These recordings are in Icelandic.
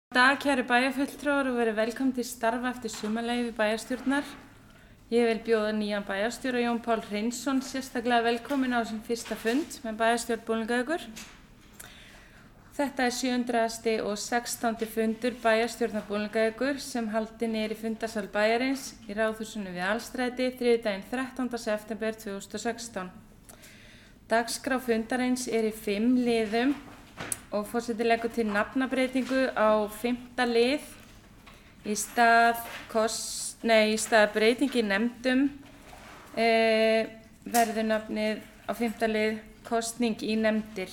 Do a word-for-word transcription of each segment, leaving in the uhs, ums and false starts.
Dag, kæru bæjarfulltrúar, og verið velkomin til starfa eftir sumarleyfi bæjarstjórnar. Ég vil bjóða nýjan bæjarstjóra Jón Pál Hreinsson sérstaklega velkomin á sin fyrsta fund með bæjarstjórn Bolungarvíkur. Þetta er sjöundraðasti og sextándi fundur bæjarstjórnar Bolungarvíkur sem haldinn er í fundarsal bæjarins í Ráðhúsinu við Alstræti þriðjudaginn þrettánda september tvö þúsund og sextán. Dagskrá fundarins er í fimm liðum og forseti leggur til nafnabreytingu á fimmta lið í stað, kost, nei, í stað breytingi nefndum e, verður nafnið á fimmta lið kosning í nefndir.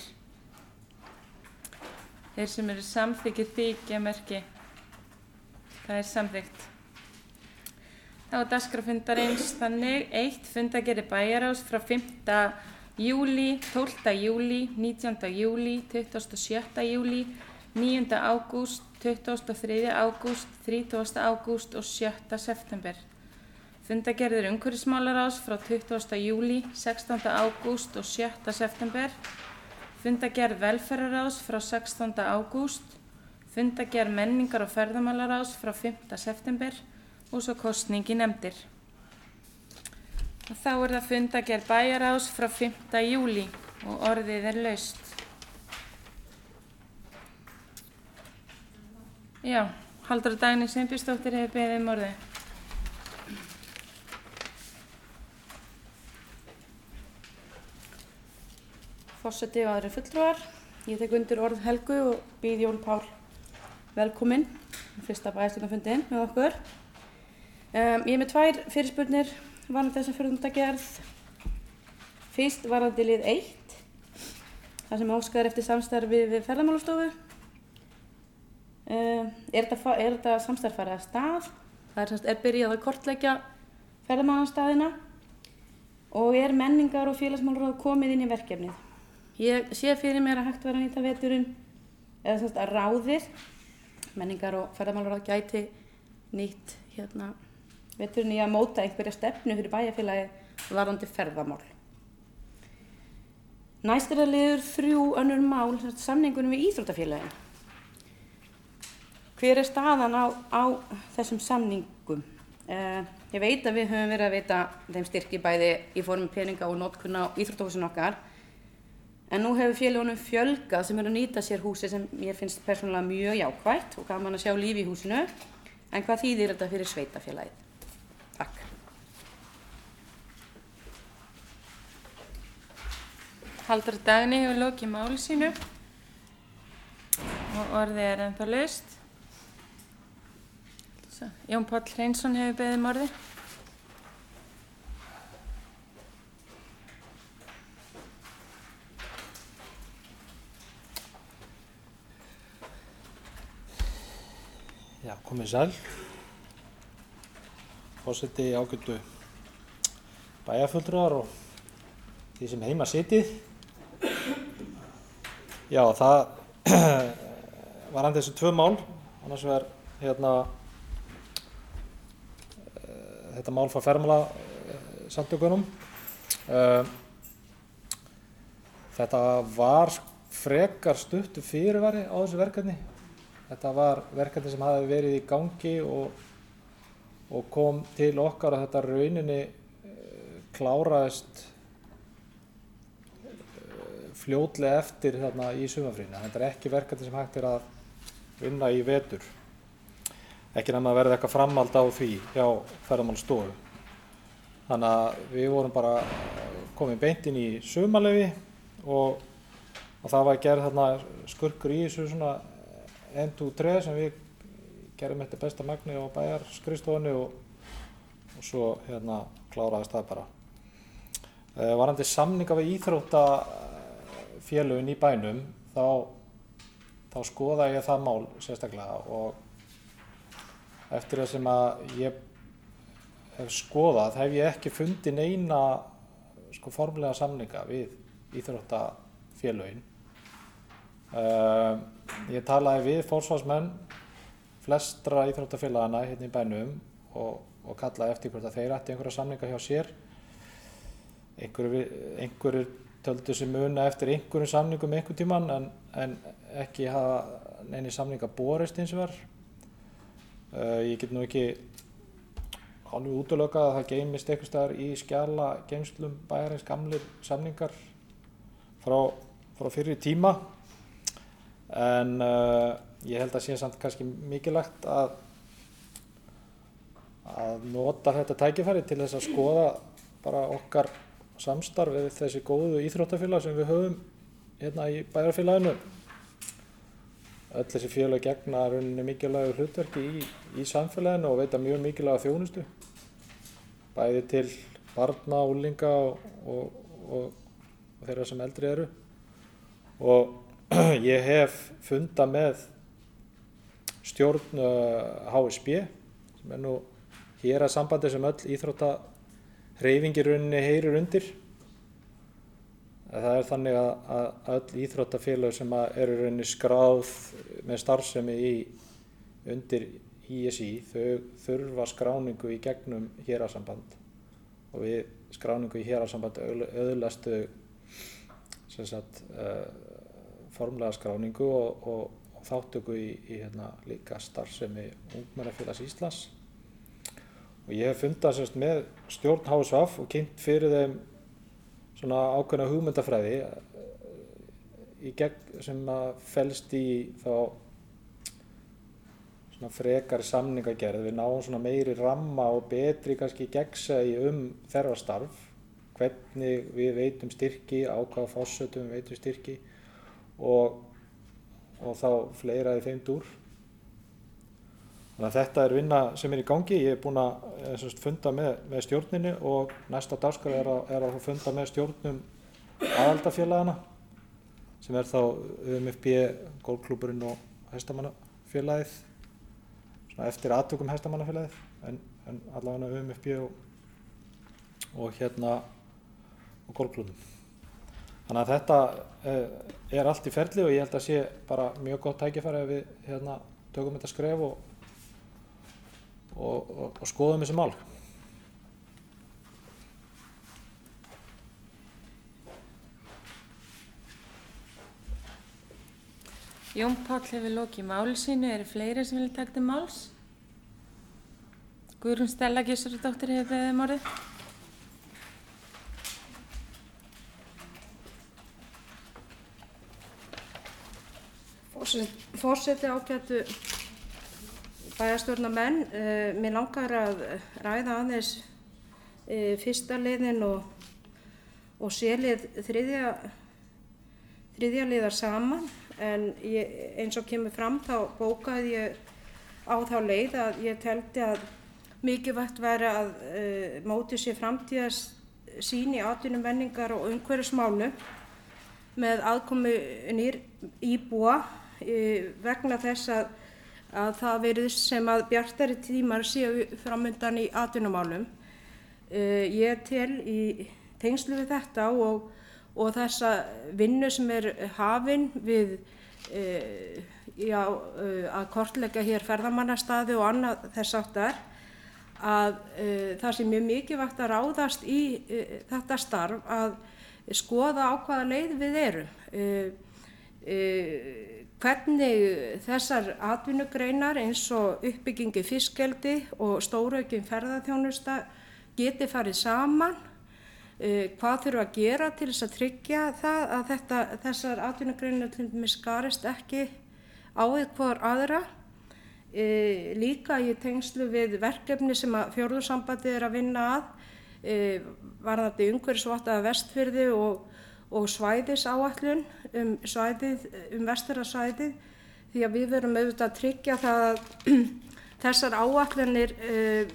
Þeir sem eru samþykkir þykja merki. Það er samþykkt. Þá er dagskrá fundarins þannig: eitt Fundargerðir bæjarráðs frá fimmta júlí, tólfta júlí, nítjánda júlí, tuttugasta og sjötta júlí, níunda ágúst, tuttugasta og þriðja ágúst, þrítugasta ágúst og sjötta september. Fundargerðir umhverfismálaráðs frá tuttugasta júlí, sextánda ágúst og sjötta september. Fundargerð velferðarráðs frá sextánda ágúst. Fundargerð menningar- og ferðamálaráðs frá fimmta september og svo kosning í nefndir. Og þá er það fundargerð bæjarráðs frá fimmta júlí og orðið er laust. Já, Halldóra Dagný Sveinbjörnsdóttir hefur beðið um orðið. Forseti og aðrir fulltrúar, ég tek undir orð Helgu og býð Jón Pál velkominn í fyrsta bæjarstjórnarfundinn með okkur. Um, ég er með tvær fyrirspurnir varðandi þessa fundargerð. Fyrst varðandi lið eitt, þar sem óskað er eftir samstarfi við Ferðamálastofu. Uh, er, þetta, er þetta samstarf farið af stað? Það er, semst, er byrjað að kortleggja ferðamálastaðina og er menningar- og félagsmálaráð komið inn í verkefnið. Ég sé fyrir mér að hægt vera að nýta veturinn, eða semst að ráðið, menningar- og ferðamálaráð gæti nýtt hérna veturinn í að móta einhverja stefnu fyrir bæjarfélagið varðandi ferðamál. Næst er það liður þrjú önnur mál, samningunum við íþróttafélagin. Hver er staðan á, á þessum samningum? Eh, ég veit að við höfum verið að veita þeim styrki bæði í formi peninga og notkun á íþróttahúsinu okkar, en nú hefur félagunum fjölgað sem eru að nýta sér húsi sem mér finnst persónulega mjög jákvætt og gaman að sjá líf í húsinu. En hvað þýðir þetta fyrir sveitafélagið? Takk. Halldóra Dagný hefur lokið máli sínu og orðið er ennþá laust. Jón Pál Hreinsson hefur beðið um orðið. Já, komið sæl. Forseti, ágætu bæjarfulltrúar og því sem heima sitið. Já, það var hann þessi tvö mál, annars vegar hérna þetta mál frá ferðamálasamtökunum. Þetta var frekar stuttur fyrirvari á þessu verkefni. Þetta var verkefni sem hafði verið í gangi og og kom til okkar að þetta rauninni kláraðist fljótlega eftir þarna í sumarfríinu. Þetta er ekki verkefni sem hægt er að vinna í vetur. Ekki nema að verða eitthvað framhald á því hjá Ferðamálastofu. Þannig að við vorum bara komin beint inn í sumarleyfi og, og það var gerð þarna skurkur í þessu svona end to tre sem við gerðum eftir besta magni á bæjarskrifstofunni og, og svo hérna kláraðist það bara. Uh, varðandi samninga við íþróttafélögin í bænum, þá, þá skoðaði ég það mál sérstaklega og eftir það sem að ég hef skoðað hef ég ekki fundið neina sko, formlega samninga við íþróttafélögin. Uh, ég talaði við forsvarsmenn flestra íþróttafélagana hérna í bænum og, og kallaði eftir hvort að þeir ætti einhverja samninga hjá sér. Einhverjir, einhverjir töldu sig muna eftir einhverjum samningum einhvern tímann en, en ekki hafa neini samninga borist hins vegar. Uh, ég get nú ekki alveg útilokað að það geymist einhvers staðar í skjala geymslum bæjarins gamlir samningar frá, frá fyrri tíma, en uh, ég held að sé samt kannski mikilvægt að að nota þetta tækifæri til þess að skoða bara okkar samstarf við þessi góðu íþróttafélag sem við höfum hérna í bæjarfélaginu. Öll þessi félag gegna rauninni mikilvægu hlutverki í, í samfélaginu og veita mjög mikilvæga þjónustu, bæði til barna, unglinga og, og, og, og þeirra sem eldri eru. Og ég hef fundað með stjórn uh, H S B, sem er nú hérasambandi sem öll íþróttahreyfing í rauninni heyrir undir. Það er þannig að, að öll íþróttafélög sem eru í rauninni skráð með starfsemi í, undir I S I, þau þurfa skráningu í gegnum hérasamband, og við skráningu í hérasamband öðlast þau sem sagt uh, formlega skráningu og, og, og þáttöku í, í hérna, líka starfsemi Ungmennafélags Íslands. Og ég hef fundað semst með stjórn H S V og kynnt fyrir þeim svona ákveðna hugmyndafræði í gegn sem felst í þá svona frekari samningagerð. Við náum svona meiri ramma og betri kannski gegnsæi um þeirra starf, hvernig við veitum styrki, á hvaða forsetum við veitum styrki og, og þá fleira í þeim dúr. Þannig að þetta er vinna sem er í gangi. Ég er búinn að funda með, með stjórninni og næsta dagskrá er, er að funda með stjórnum aðaldafélagana, sem er þá U M F B, golfklúbburinn og hestamannafélagið, svona eftir atvikum hestamannafélagið, en, en allavega U M F B og, og hérna og golfklúbbum. Þannig að þetta eh, er allt í ferli og ég held að sé bara mjög gott tækifæri að við hérna tökum þetta skref og Og, og, og skoðum þessi mál. Jón Páll hefur lokið máli sínu. Eru fleiri sem vilja taka til máls? Guðrún Stella Gizurardóttir hefur beðið um orðið. Forseti, ágætu bæjarstjórnarmenn, uh, mér langar að ræða aðeins uh, fyrsta liðin og, og C-lið þriðja, þriðja liðar saman, en ég, eins og kemur fram þá bókaði ég á þá leið að ég teldi að mikilvægt væri að uh, móti sér framtíðarsýn í atvinnu, menningar og umhverfismálum með aðkomu nýr íbúa uh, vegna þess að að það virðist sem að bjartari tímar séu framundan í atvinnumálum. Uh, ég tel í tengslu við þetta og, og þessa vinnu sem er hafin við uh, já, uh, að kortleggja hér ferðamannastaði og annað þess áttar, að uh, það sé mjög mikilvægt að ráðast í uh, þetta starf að skoða á hvaða leið við erum. Uh, uh, Hvernig þessar atvinnugreinar eins og uppbyggingi fiskeldi og stóraukin ferðaþjónusta geti farið saman, uh, hvað þurfa að gera til þess að tryggja það að þetta, þessar atvinnugreinar til dæmis skarist ekki á hvor aðra, uh, líka í tengslu við verkefni sem að fjórðungssambandið er að vinna að, uh, varðandi umhverfisvottaða Vestfirði og og svæðisáætlun um, svæðið, um Vestfjarðasvæðið, því að við verum auðvitað að tryggja það að þessar áætlunir uh,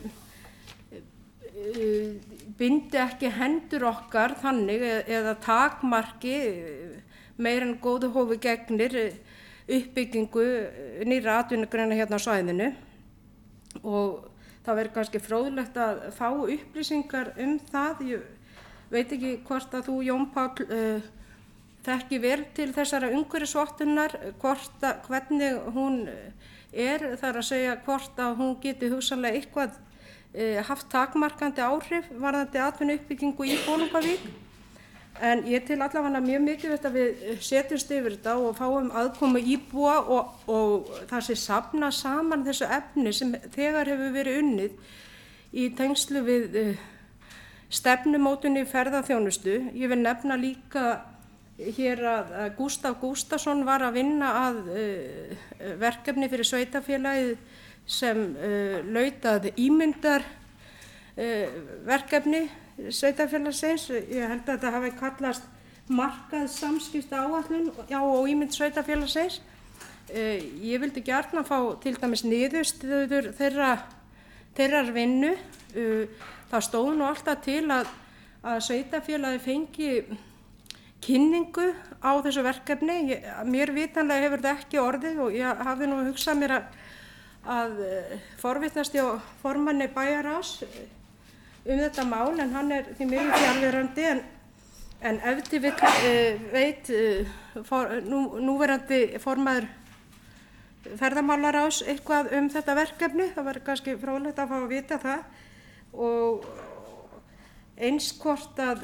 uh, bindi ekki hendur okkar þannig eða takmarki meir en góðu hófi gegnir uppbyggingu nýrra atvinnugreina hérna á svæðinu. Og það verður kannski fróðlegt að fá upplýsingar um það. Ég veit ekki hvort að þú, Jón Páll, uh, þekki vel til þessara umhverfisvottunar, hvort að hvernig hún er, þar að segja hvort að hún geti hugsanlega eitthvað uh, haft takmarkandi áhrif varðandi atvinnuuppbyggingu í Bolungarvík. En ég til allavega mjög mikilvægt að við setjumst yfir þetta og fáum aðkomu íbúa og, og það sé safna saman þessu efni sem þegar hefur verið unnið í tengslu við uh, stefnumótun í ferðaþjónustu. Ég vil nefna líka hér að, að Gústaf Gústafsson var að vinna að uh, verkefni fyrir sveitarfélagið sem uh, laut að ímyndar uh, verkefni sveitarfélagsins. Ég held að þetta hafi kallast markað samskipta áætlun já, og ímynd sveitarfélagsins. Uh, ég vildi gjarnan fá til dæmis niðurstöður þeirra, þeirrar vinnu. Uh, það stóð nú alltaf til að, að sveitarfélagi fengi kynningu á þessu verkefni. Ég, mér vitanlega hefur þetta ekki orðið og ég hafi nú hugsað mér að, að forvitnast hjá formanni bæjarráðs um þetta mál, en hann er því miður fjarverandi, en, en ef til vill uh, veit uh, for, nú, núverandi formaður ferðamálaráðs eitthvað um þetta verkefni. Það var kannski fróðlegt að fá að vita það, og eins hvort að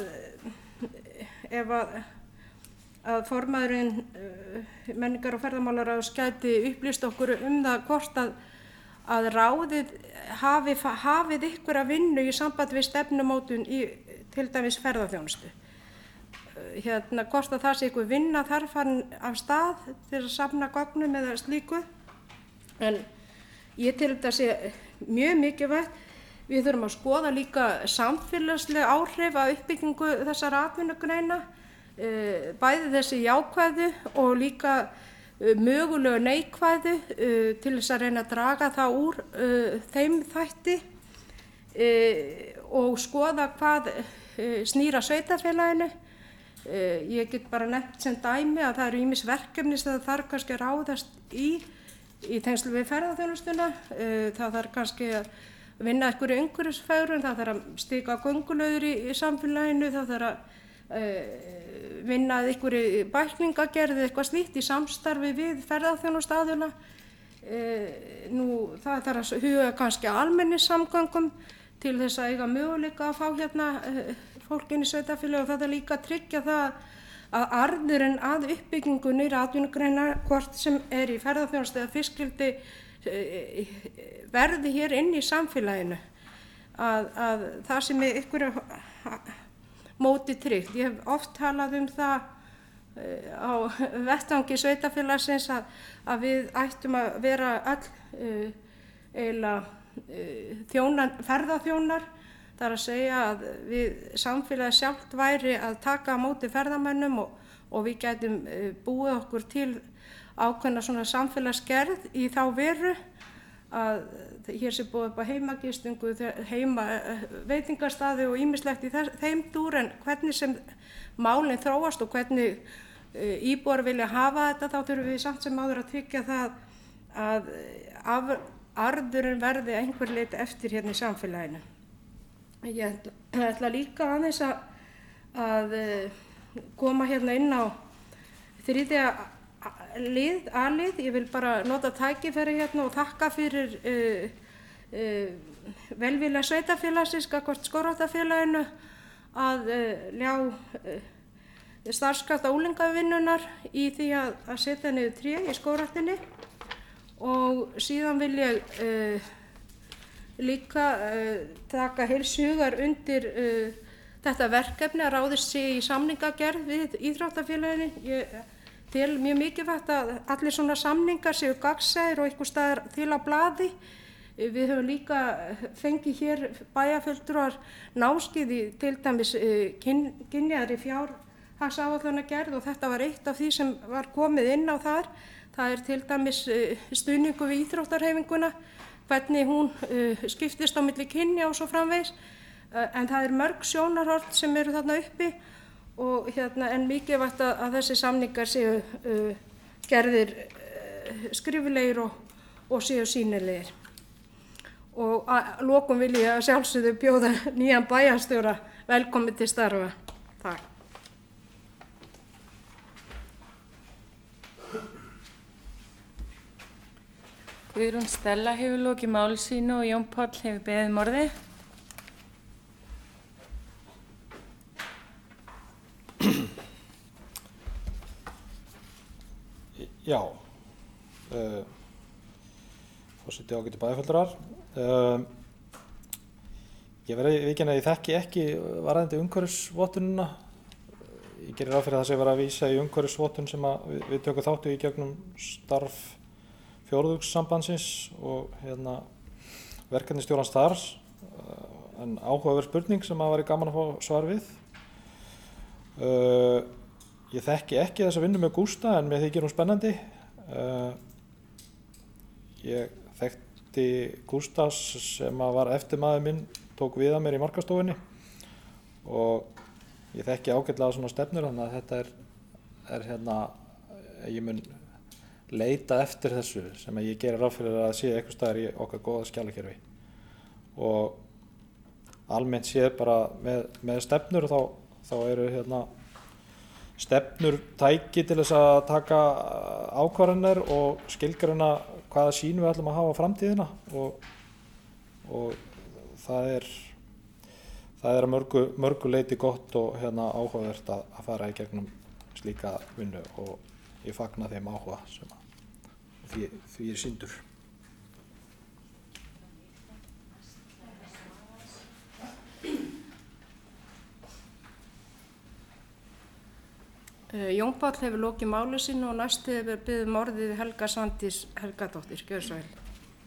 ef að, að formaðurinn uh, menningar- og ferðamálaráðs gæti upplýst okkur um það hvort að að ráðið hafi hafið ykkur að vinnu í samband við stefnumótun í til dæmis ferðaþjónustu. Hérna, hvort að það sé ykkur vinna þar farin af stað til að safna gögnum eða slíku. En ég til þetta sé mjög mikilvægt. Við þurfum að skoða líka samfélagsleg áhrif af uppbyggingu þessara atvinnugreina, bæði þessi jákvæðu og líka mögulegu neikvæðu uh, til þess að reyna að draga það úr uh, þeim þætti uh, og skoða hvað uh, snýr að sveitarfélaginu. Uh, ég get bara nefnt sem dæmi að það eru ýmis verkefni sem það þarf kannski að ráðast í í tengslu við ferðaþjónustuna. Uh, það þarf kannski að vinna einhverju umhverfisfegrun, það þarf að stíga göngulauður í, í samfélaginu, það þarf að uh, vinna að einhverju bæklingagerð eða eitthvað slíkt í samstarfi við ferðaþjónustaðina. E, nú það þarf að huga kannski að almenningssamgöngum til þess að eiga möguleika að fá hérna e, fólk inn í sveitarfélagi, og það er líka að tryggja það að arðurinn að uppbyggingu nýrra atvinnugreina, hvort sem er í ferðaþjónustu eða fiskeldi, e, verði hér inn í samfélaginu, að, að það sem er einhverju móti tryggt. Ég hef oft talað um það uh, á vettvangi sveitarfélagsins að, að við ættum að vera all uh, eiginlega uh, þjónar, ferðaþjónar. Það er að segja að við samfélagi sjálft væri að taka á móti ferðamönnum og, og við gætum uh, búið okkur til ákveðna svona samfélagsgerð í þá veru að hér sé búið upp á heimagistingu, heima veitingastaði og ýmislegt í þeim dúr, en hvernig sem málinn þróast og hvernig uh, íbúar vilja hafa þetta, þá þurfum við samt sem áður að tryggja það að af, arðurinn verði einhver leyti eftir hérna í samfélaginu. Ég ætla, ætla líka aðeins að, að uh, koma hérna inn á þriðja lið, A-lið. Ég vil bara nota tækifæri hérna og þakka fyrir uh, uh, velvilja sveitarfélagsins gagnvart Skógræktarfélaginu að uh, ljá uh, starfskrafta unglingavinnunar í því að, að setja niður tré í skógræktinni, og síðan vil ég uh, líka uh, taka heils hugar undir uh, þetta verkefni að ráðist sé í samningagerð við íþróttafélaginu. Ég tel mjög mikilvægt að allir svona samningar séu gagnsæir og einhvers staðar til á blaði. Við höfum líka fengið hér bæjarfulltrúar námskeið í til dæmis kynjaðri fjárhagsáætlanagerð, og þetta var eitt af því sem var komið inn á þar. Það er til dæmis stuðningur við íþróttarhreyfinguna, hvernig hún skiptist á milli kynja og svo framvegis. En það er mörg sjónarhorn sem eru þarna uppi, og hérna en mikilvægt að, að þessi samningar séu uh, gerðir uh, skriflegir og, og séu sýnilegir. Og að lokum vil ég að sjálfsögðu bjóða nýjan bæjarstjóra velkomin til starfa. Takk. Guðrún Stella hefur lokið máli sínu og Jón Páll hefur beðið um orðið. já, uh, forseti ágætu bæjarfulltrúar. Uh, ég verði viðurkenna að ég þekki ekki varðandi umhverfisvottunina. Ég gerir ráð fyrir það sem ég var að vísa í umhverfisvottun sem að við, við tökum þáttu í gegnum starf fjórðungssambandsins og hérna verkefnisstjórans þar. Uh, en áhugaverð spurning sem að væri gaman að fá svar við. Uh, ég þekki ekki þessa vinnu með Gústa en mér þykir hún spennandi. Uh, ég þekkti Gústa sem að var eftirmaður minn, tók við að mér í markastofunni og ég þekki ágætlega svona stefnur þannig að þetta er, er hérna, ég mun leita eftir þessu sem að ég gerir ráð fyrir að sé eitthvað staðar í okkar góða skjalakerfi og almennt séð bara með, með stefnur þá, þá eru hérna stefnur tæki til þess að taka ákvarðanir og skilgreina hvaða sýn við ætlum að hafa á framtíðina og, og það er það er að mörgu, mörgu leiti gott og hérna áhugavert að, að fara í gegnum slíka vinnu og ég fagna þeim áhuga sem að því, því er sýndur. Jón Páll hefur lokið máli sínu og næstu hefur beðið um orðið Helga Svandís Helgadóttir. Gjörðu svo vel.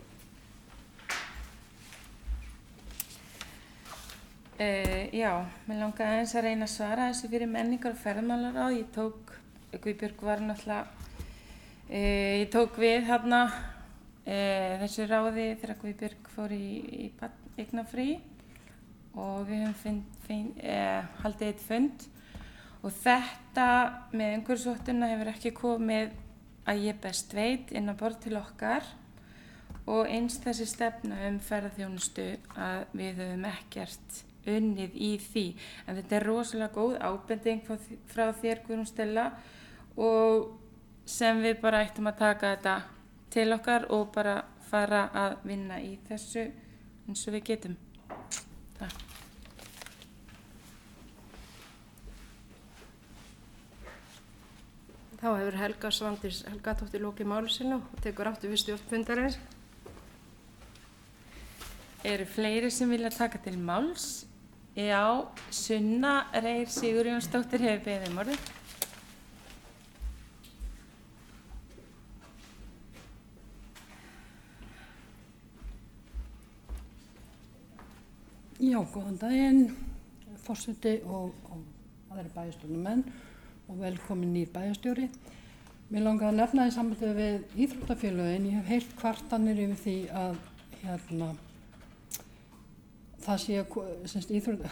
Uh, já, mér langaði aðeins að reyna að svara þessu fyrir menningar og ferðamálaráð. Ég tók, Guðbjörg var náttúrulega, uh, ég tók við hérna uh, þessu ráði þegar Guðbjörg fór í, í eignafrí og við höfum finn, finn, uh, haldið eitt fund. Og þetta með umhverfisvottuna hefur ekki komið að ég best veit inn á borð til okkar og eins þessi stefna um ferðaþjónustu að við höfum ekkert unnið í því. En þetta er rosalega góð ábending frá þér Guðrún Stella og sem við bara ættum að taka þetta til okkar og bara fara að vinna í þessu eins og við getum. Takk. Þá hefur Helga Svandís Helgadóttir lokið máli sínu og tekur aftur við stjórn fundarins. Eru fleiri sem vilja taka til máls? Já, Sunna Reyr Sigurjónsdóttir hefur beðið um orðið. Já, góðan daginn, forseti og, og aðri bæjarstjórnarmenn og velkomin nýr bæjarstjóri. Mér langar að nefna í sambandi við íþróttafélögin. Ég hef heyrt kvartanir yfir því að hérna, það sé að íþrótt...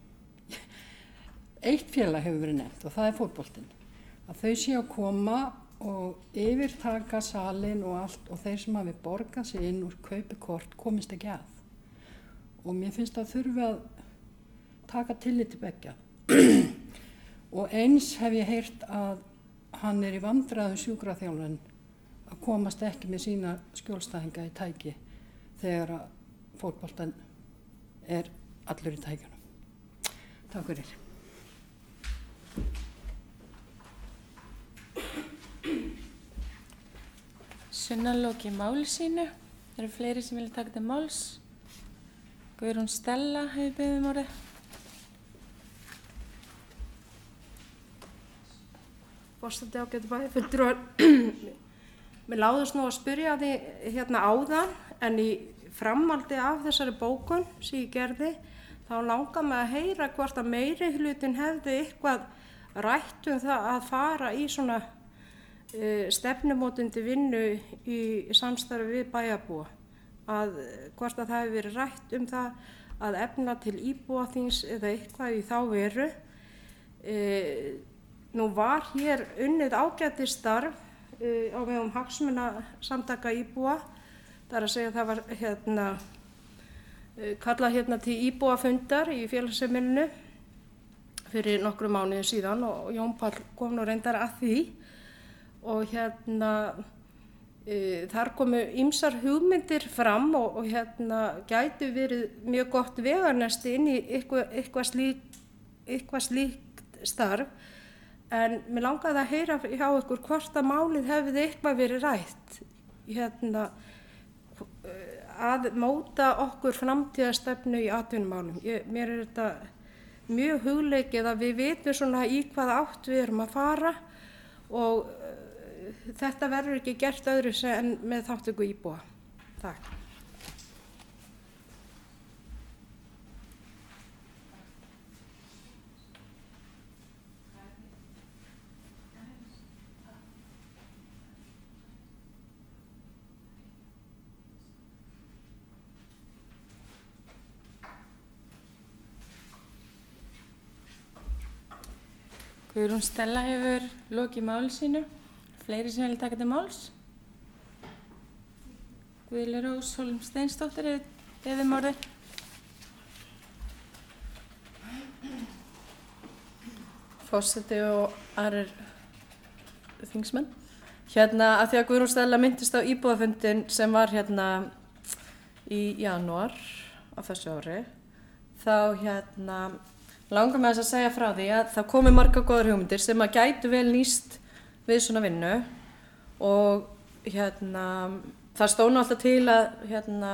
Eitt félag hefur verið nefnt og það er fótboltinn. Að þau sé að koma og yfirtaka salinn og allt og þeir sem hafi borgað sig inn og kaupi kort komist ekki að. Og mér finnst að þurfi að taka tillit til beggja. Og eins hef ég heyrt að hann er í vandræðum sjúkraþjálfun að komast ekki með sína skjólstæðinga í tæki þegar að fótboltan er allur í tækjunum. Takk fyrir. Sunna lokið máli sínu. Það eru fleiri sem vilja taka til máls. Guðrún Stella hefur beðið um orðið. Forseti ágætu bæjarfulltrúar. Mér láðist nú að spyrja því hérna áðan en í framhaldi af þessari bókun sem ég gerði þá langar mig að heyra hvort að meiri hlutin hefði eitthvað rætt um það að fara í svona uh, stefnumótandi vinnu í samstarfi við bæjarbúa. Að hvort að það hefði verið rætt um það að efna til íbúaþings eða eitthvað í þá veru. Uh, Nú var hér unnið ágætis starf uh, á vegum hagsmunasamtaka íbúa. Það er að segja að það var hérna, uh, kallað hérna til íbúafundar í félagsheimilinu fyrir nokkrum mánuðum síðan og Jón Páll kom nú reyndar að því. Og hérna, uh, þar komu ýmsar hugmyndir fram og, og hérna gætu verið mjög gott veganesti inn í eitthvað, eitthvað, slík, eitthvað slíkt starf. En mér langaði að heyra hjá ykkur hvort að málið hefði eitthvað verið rætt hérna, að móta okkur framtíðarstefnu í atvinnumálum. Ég, mér er þetta mjög hugleikið að við vitum svona í hvaða átt við erum að fara og uh, þetta verður ekki gert öðru en með þátttöku íbúa. Takk. Guðrún Stella hefur lokið máli sínu. Fleiri sem vilja taka til máls? Guðlaug Rós Hólm Steinsdóttir er beðið orðið. Forseti og aðrir þingsmenn. Hérna, að því að Guðrún Stella myndist á íbúafundin sem var hérna í janúar á þessu ári, þá hérna langar með þess að segja frá því að það komi margar góðar hugmyndir sem að gætu vel nýst við svona vinnu og hérna það stóð alltaf til að hérna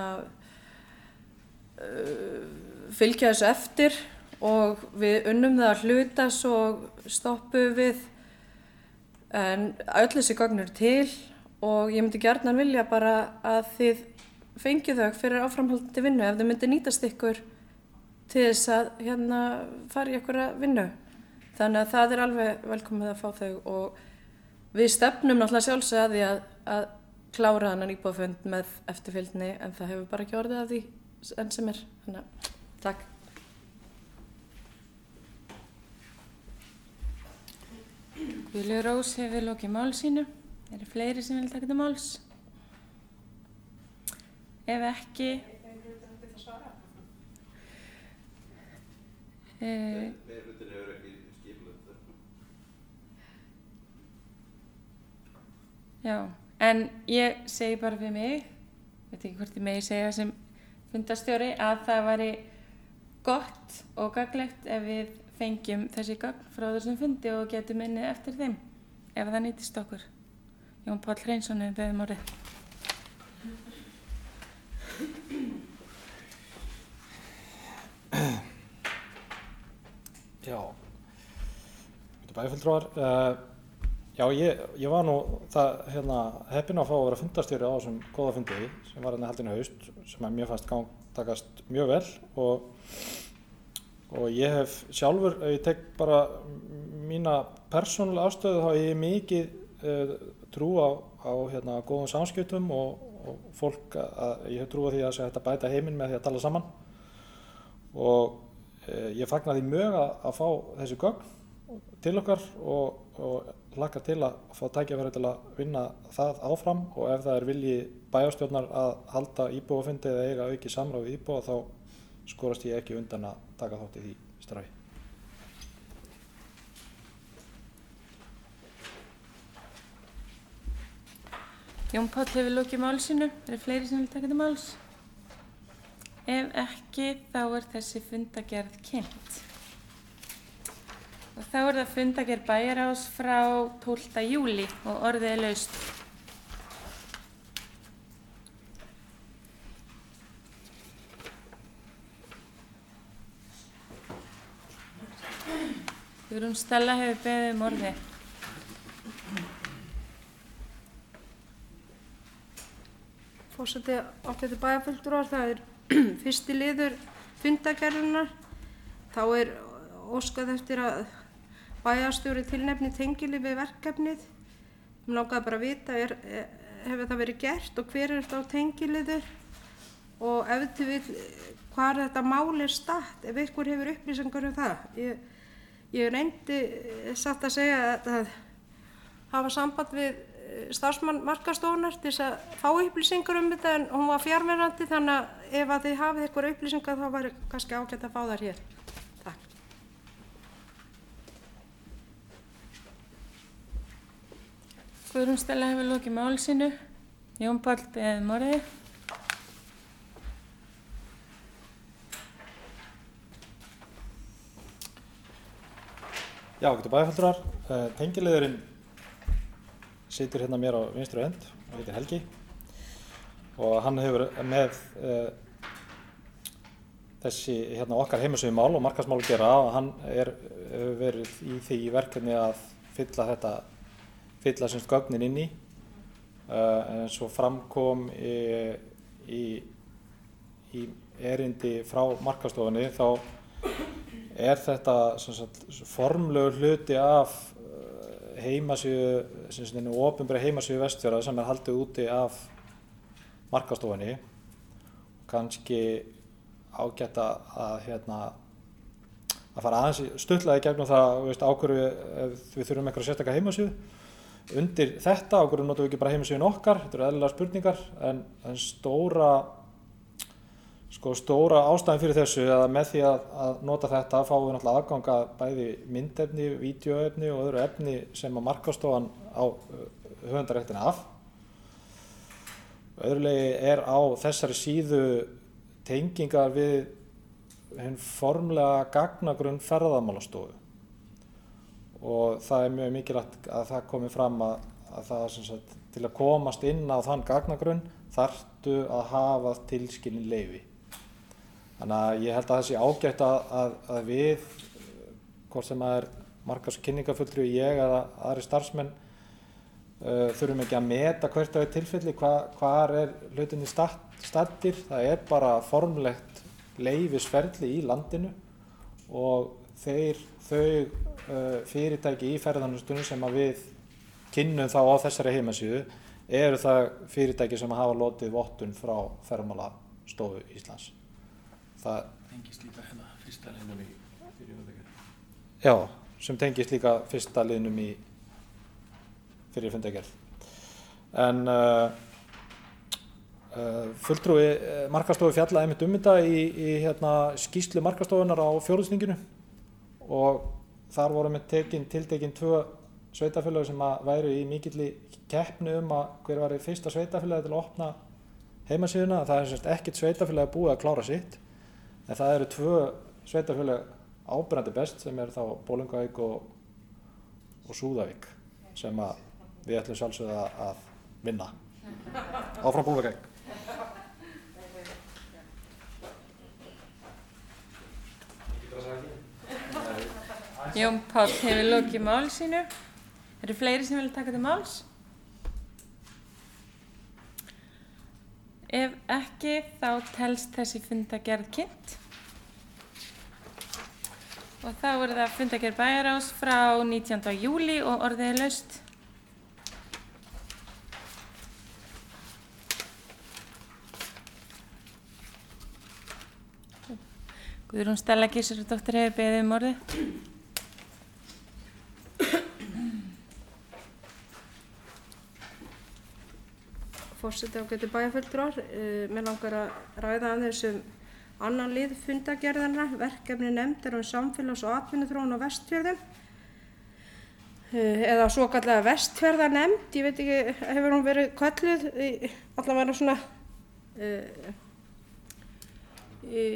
uh, fylgja þessu eftir og við unnum það að hluta svo stoppuðum við en öll þessi gögn eru til og ég myndi gjarnan vilja bara að þið fengið þau fyrir áframhaldandi vinnu ef þau myndi nýtast ykkur til þess að hérna fara í einhverja vinnu. Þannig að það er alveg velkomið að fá þau og við stefnum náttúrulega sjálfsögðu að því að, að klára þennan íbúafund með eftirfylgni en það hefur bara ekki orðið af því enn sem er. Þannig að takk. Guðlaug Rós hefur lokið máli sínu. Eru fleiri sem vilja taka til máls? Ef ekki Meirihlutin hefur ekki skipulagt þetta. Já, en ég segi bara fyrir mig, veit ekki hvort ég megi segja sem fundarstjóri, að það væri gott og gagnlegt ef við fengjum þessi gögn frá þessum fundi og getum unnið eftir þeim, ef það nýtist okkur. Jón Páll Hreinsson hefur beðið orðið. Já, þetta er bæjarfulltrúar. Uh, já, ég, ég var nú það, hérna, heppinn að fá að vera fundarstjóri á þessum góða fundi sem var hérna haldinn í haust, sem að mér fannst gangtakast mjög vel og, og ég hef sjálfur, ef ég tek bara mína persónulega afstöðu, þá hef ég mikið uh, trú á, á hérna, góðum samskiptum og, og fólk að ég hef trú á því að þetta bæta heiminn með því að tala saman og ég fagna því mjög að, að fá þessi gögn til okkar og, og hlakka til að fá tækifæri til að vinna það áfram og ef það er vilji bæjarstjórnar að halda íbúafundi eða eiga aukið samráð við íbúa þá skorast ég ekki undan að taka þátt í því starfi. Jón Páll hefur lokið máli sínu. Eru fleiri sem vilja taka til máls? Ef ekki, þá er þessi fundagerð kynnt. Og þá er það fundagerð bæjarráðs frá tólfta júlí og orðið er laust. Guðrún Stella hefur beðið um orðið. Forseti ágætu bæjarfulltrúar, það er fyrsti liður fundagerðunar. Þá er óskað eftir að bæjarstjóri tilnefni tengili við verkefnið. Mér langaði bara að vita, er, hefur það verið gert og hver er þetta á tengiliður og ef þið vil, hvar þetta mál er statt, ef einhver hefur upplýsingar um það. Ég, ég reyndi satt að segja að hafa samband við starfsmann markaðsstofunar til þess að fá upplýsingar um þetta en hún var fjarverandi þannig að ef að þið hafið eitthvað upplýsingar þá væri kannski ágætt að fá þær hér. Takk. Guðrún Stella hefur lokið máli sínu. Jón Páll beðið um orðið. Já, getur bæjarfulltrúar. Uh, Tengiliðurinn situr hérna mér á vinstri hönd, hann heitir Helgi og hann hefur með uh, þessi hérna okkar heimasíðumál og markaðsmál að gera og hann er hefur verið í því verkefni að fylla þetta, fylla semst gögnin inn í uh, en svo framkom í, í, í erindi frá markaðsstofunni þá er þetta sem sagt, formlegur hluti af heimasíðu, sem sagt, opinberri heimasíðu Vestfjarða sem er haldið úti af markaðsstofunni. Kannski ágætt að, að, hérna, að fara aðeins stuttlega í gegnum það, veist, á hverju við, við þurfum einhverja sérstaka heimasíðu. Undir þetta, á hverju notum við ekki bara heimasíðun okkar, þetta eru eðlilegar spurningar, en, en stóra Sko stóra ástæðan fyrir þessu að með því að, að nota þetta fáum við náttúrulega aðgang að bæði myndefni, vídeóefni og öðru efni sem að markaðsstofan á höfundaréttina af. Öðrulegi er á þessari síðu tengingar við hinn formlega gagnagrunn Ferðamálastofu og það er mjög mikilvægt að það komi fram að, að það sem sagt, til að komast inn á þann gagnagrunn þarftu að hafa tilskilin leyfi. Þannig að ég held að það sé ágætt að, að, að við, hvort sem það er markaðs- og kynningarfulltrúi ég eða aðri starfsmenn, uh, þurfum ekki að meta hvert af tilfelli, hva, hvar er hlutinni staddir. Það er bara formlegt leyfisferli í landinu og þeir, þau uh, fyrirtæki í ferðaþjónustunni sem að við kynnum þá á þessari heimasíðu eru það fyrirtæki sem hafa lotið vottun frá Ferðamálastofu Íslands. Það tengist líka hérna fyrsta liðnum í fyrir fundargerð. Já, sem tengist líka fyrsta liðnum í fyrir fundargerð. En uh, uh, fulltrúi uh, markaðsstofu fjallaði einmitt um þetta í, í hérna, skýrslu markaðsstofunar á fjórðungsþinginu og þar voru með tekin, tiltekin tvö sveitarfélög sem að væru í mikilli keppni um að hver var fyrsta sveitarfélagi til að opna heimasíðuna. Það er semst ekkert sveitarfélagi búið að klára sitt. En það eru tvö sveitarfélög áberandi best sem er þá Bolungarvík og, og Súðavík sem að við ætlum sjálfsögðu að, að vinna. Áfram Bolungarvík. Jón Páll hefur lokið mál sínu. Eru fleiri sem vilja taka til máls? Ef ekki, þá telst þessi fundargerð kynnt. Og þá er það fundargerð bæjarráðs frá nítjánda júlí og orðið er laust. Guðrún Stella Gizurardóttir hefur beðið um orðið. Forseti ágætu bæjarfulltrúar, uh, mér langar að ræða aðeins um annan lið fundargerðanna, verkefni nefndar um samfélags- og atvinnuþróun á Vestfjörðum, uh, eða svokallaða Vestfjarðanefnd, ég veit ekki, hefur hún verið kölluð, í, allavega svona uh, í,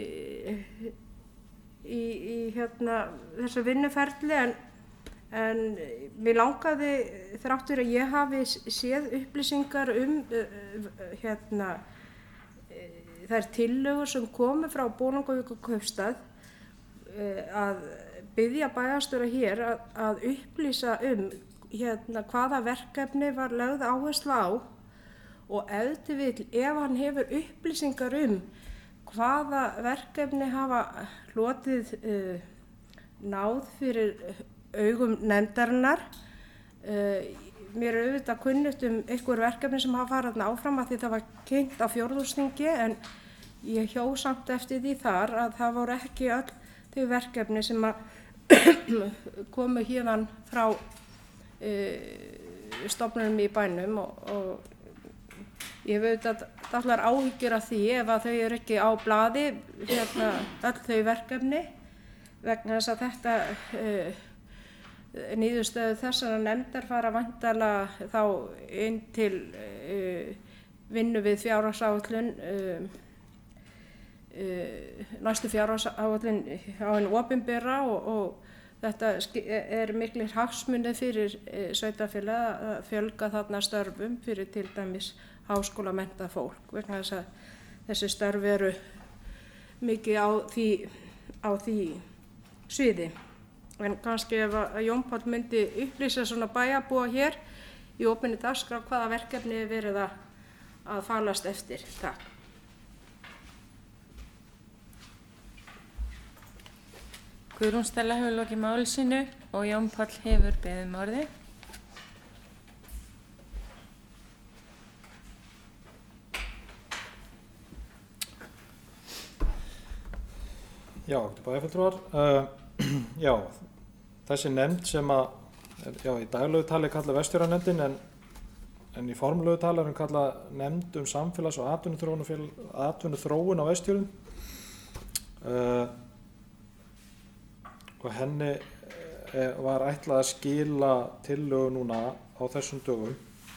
í, í hérna, þessu vinnuferli, en En mér langaði þráttur að ég hafi séð upplýsingar um uh, hérna, uh, þær tillögur sem komu frá Bolungarvík og Kaupstað uh, að biðja bæjarstjóra hér að, að upplýsa um hérna, hvaða verkefni var lögð áhersla á og ef til vill ef hann hefur upplýsingar um hvaða verkefni hafa hlotið uh, náð fyrir augum nefndarinnar. Uh, mér er auðvitað kunnugt um einhver verkefni sem hafa farið áfram að því það var kynnt á fjórðungsþingi en ég hjó samt eftir því þar að það voru ekki öll þau verkefni sem að komu hérðan frá uh, stofnunum í bænum og, og ég hef auðvitað allar áhyggjur af því ef að þau eru ekki á blaði hérna, öll þau verkefni vegna þess að þetta uh, niðurstöðu þessara nefndar fara væntanlega þá inn til uh, vinnu við fjárhagsáætlun, uh, uh, næstu fjárhagsáætlun á hinn opinbera og, og þetta er miklir hagsmunir fyrir sveitarfélag að fjölga þarna störfum fyrir til dæmis háskólamenntað fólk vegna þess að þessi störf eru mikið á því, á því sviði. En kannski ef að Jón Páll myndi upplýsa svona bæjarbúa hér í opinni dagskrá hvaða verkefni er verið að, að falast eftir. Takk. Guðrún Stella hefur lokið máli sínu og Jón Páll hefur beðið um orðið. Já, bæjarfulltrúar. Uh, já, þessi nefnd sem að, já, í daglegu tali kalla Vestfjarðanefndin en, en í formlegu tali er hún kalla nefnd um samfélags- og atvinnuþróun, atvinnuþróun á Vestfjörðum. Uh, og henni var ætlað að skila tillögu núna á þessum dögum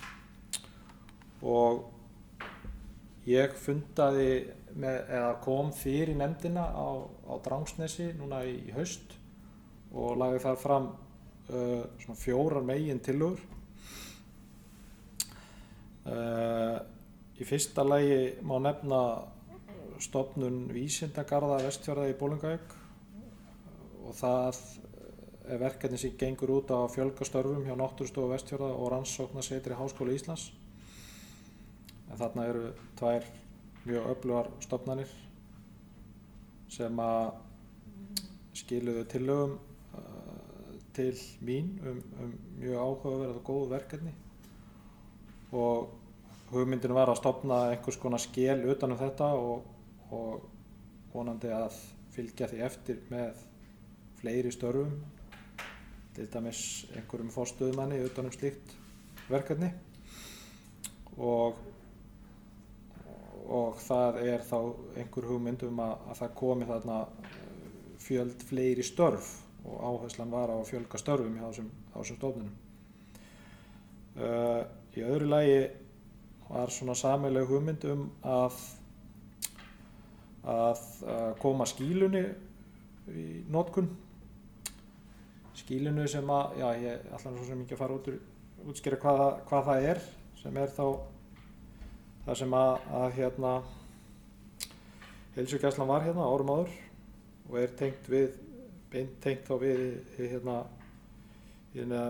og ég fundaði með, eða kom fyrir nefndina á, á Drangsnesi núna í, í haust og lagði þar fram uh, svona fjórar megin tillögur. Uh, í fyrsta lagi má nefna stofnun vísindagarða Vestfjarða í Bolungarvík og það er verkefni sem gengur út á að fjölga störfum hjá Náttúrustofu Vestfjarða og Rannsóknasetri Háskóla Íslands. En þarna eru tvær mjög öflugar stofnanir sem að skiluðu tillögum uh, til mín um, um mjög áhugaverð og góð verkefni og hugmyndin var að stofna einhvers konar skel utan um þetta og, og vonandi að fylgja því eftir með fleiri störfum, til dæmis einhverjum forstöðumanni utan um slíkt verkefni og, og það er þá einhver hugmynd um að, að það komi þarna fjöld fleiri störf og áherslan var á að fjölga störfum hjá þessum, þessum stofnunum. Uh, í öðru lagi var svona sameiginleg hugmynd um að, að, að koma skýlunni í notkun. Skýlinu sem að, já ég ætla svo sem ekki að fara út úr útskýra hvað, hvað það er, sem er þá það sem að, að hérna heilsugæslan var hérna árum áður og er tengt við, beint tengt þá við hérna hérna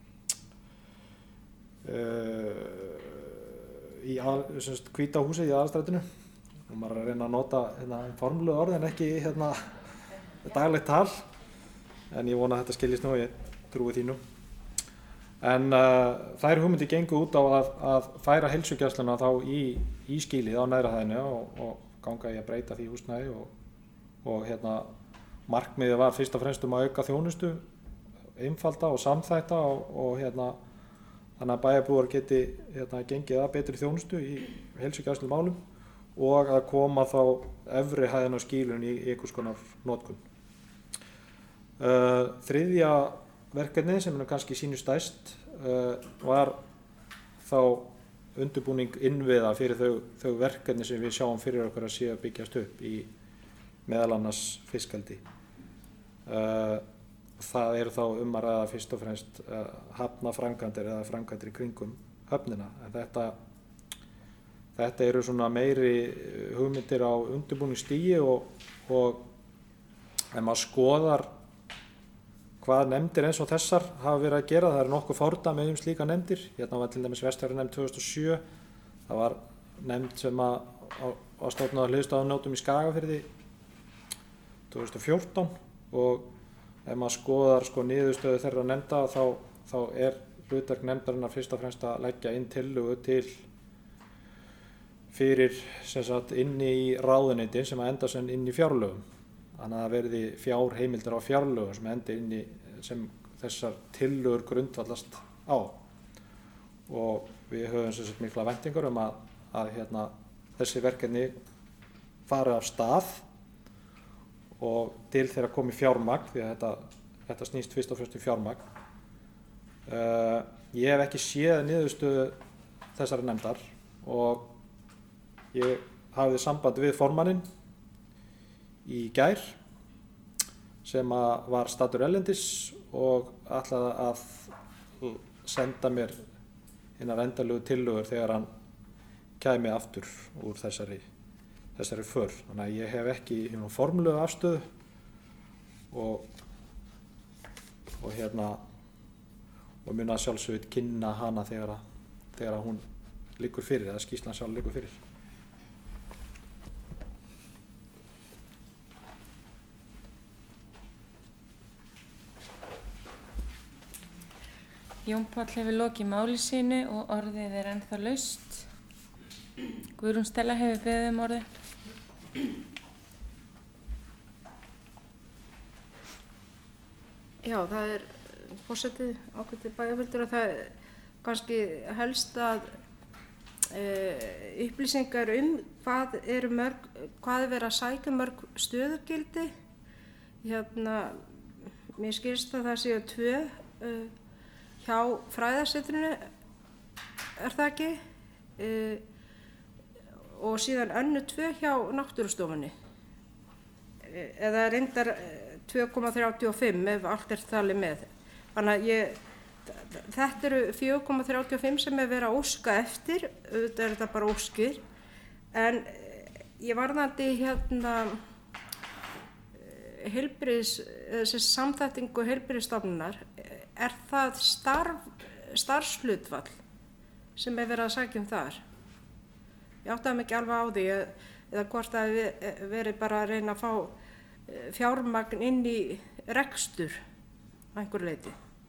uh, í að, semst, hvíta húsið í Aðalstrætinu og maður er að reyna að nota hérna formlegu orð en ekki hérna daglegt tal en ég vona að þetta skiljist nú og ég trúi þínu. En uh, þær hugmyndir gengu út á að, að færa heilsugæsluna þá í, í skýlið á neðra hæðinu og, og ganga í að breyta því húsnæði og, og hérna markmiðið var fyrst og fremst um að auka þjónustu, einfalda og samþætta og, og hérna þannig að bæjarbúar geti hérna gengið að betri þjónustu í heilsugæslumálum og að koma þá efri hæðin á skýlun í einhvers konar notkun. Uh, þriðja verkefnið sem er kannski sínu stærst uh, var þá undirbúning innviða fyrir þau, þau verkefni sem við sjáum fyrir okkur að sé að byggjast upp í meðal annars fiskeldi. Uh, það eru þá um að ræða fyrst og fremst uh, hafnaframkvæmdir eða framkvæmdir í kringum höfnina. En þetta, þetta eru svona meiri hugmyndir á undirbúningsstigi og, og ef maður skoðar hvað nefndir eins og þessar hafa verið að gera, það eru nokkuð fordæmi um slíka nefndir. Hérna var til dæmis Vestfjarðanefnd tvö þúsund og sjö, það var nefnd sem að, að, að stofnaði hliðstæðunótum í Skagafirði tvö þúsund og fjórtán og ef maður skoðar sko niðurstöðu þeirra nefnda þá, þá er hlutverk nefndarinnar fyrst og fremst að leggja inn tillögu til fyrir sem sagt inni í ráðuneytin sem að enda sem inn í fjárlögum. Þannig að það verði fjárheimildir á fjárlögum sem endi inn í sem þessar tillögur grundvallast á. Og við höfum sem sagt mikla væntingar um að, að hérna, þessi verkefni fari af stað og til þeirra komi fjármagn, því að þetta, þetta snýst fyrst og fremst um fjármagn. Uh, ég hef ekki séð niðurstöðu þessari nefndar og ég hafði samband við formanninn í gær sem að var staddur erlendis og ætlaði að senda mér hinar endanlegu tillögur þegar hann kæmi aftur úr þessari, þessari för. Þannig að ég hef ekki formlegu afstöðu og, og hérna og mun að sjálfsögðu kynna hana þegar, þegar hún liggur fyrir, eða skýrslan sjálf liggur fyrir. Jón Páll hefur lokið máli sínu og orðið er ennþá laust. Guðrún Stella hefur beðið um orðið. Já, það er forsetið ákveðið bæjarfylgdur og það er kannski helst að e, upplýsingar um hvað eru mörg, hvað er verið að sækja mörg stöðugildi. Hérna, mér skilst að það séu tvö e, hjá fræðasetrinu, er það ekki? E, og síðan önnur tvö hjá náttúrustofunni. E, eða reyndar tvö komma þrjátíu og fimm ef allt er talið með. Þannig að ég, þetta eru fjögur komma þrjátíu og fimm sem er verið að óska eftir, auðvitað er þetta bara óskir, en ég varðandi hérna heilbrigðis, þessi samþættingu heilbrigðisstofnunar, er það starf, starfshlutfall sem er verið að sækja um þar. Ég áttaði mig ekki alveg á því, eða hvort það hefur verið bara að reyna að fá fjármagn inn í rekstur að einhverju leyti.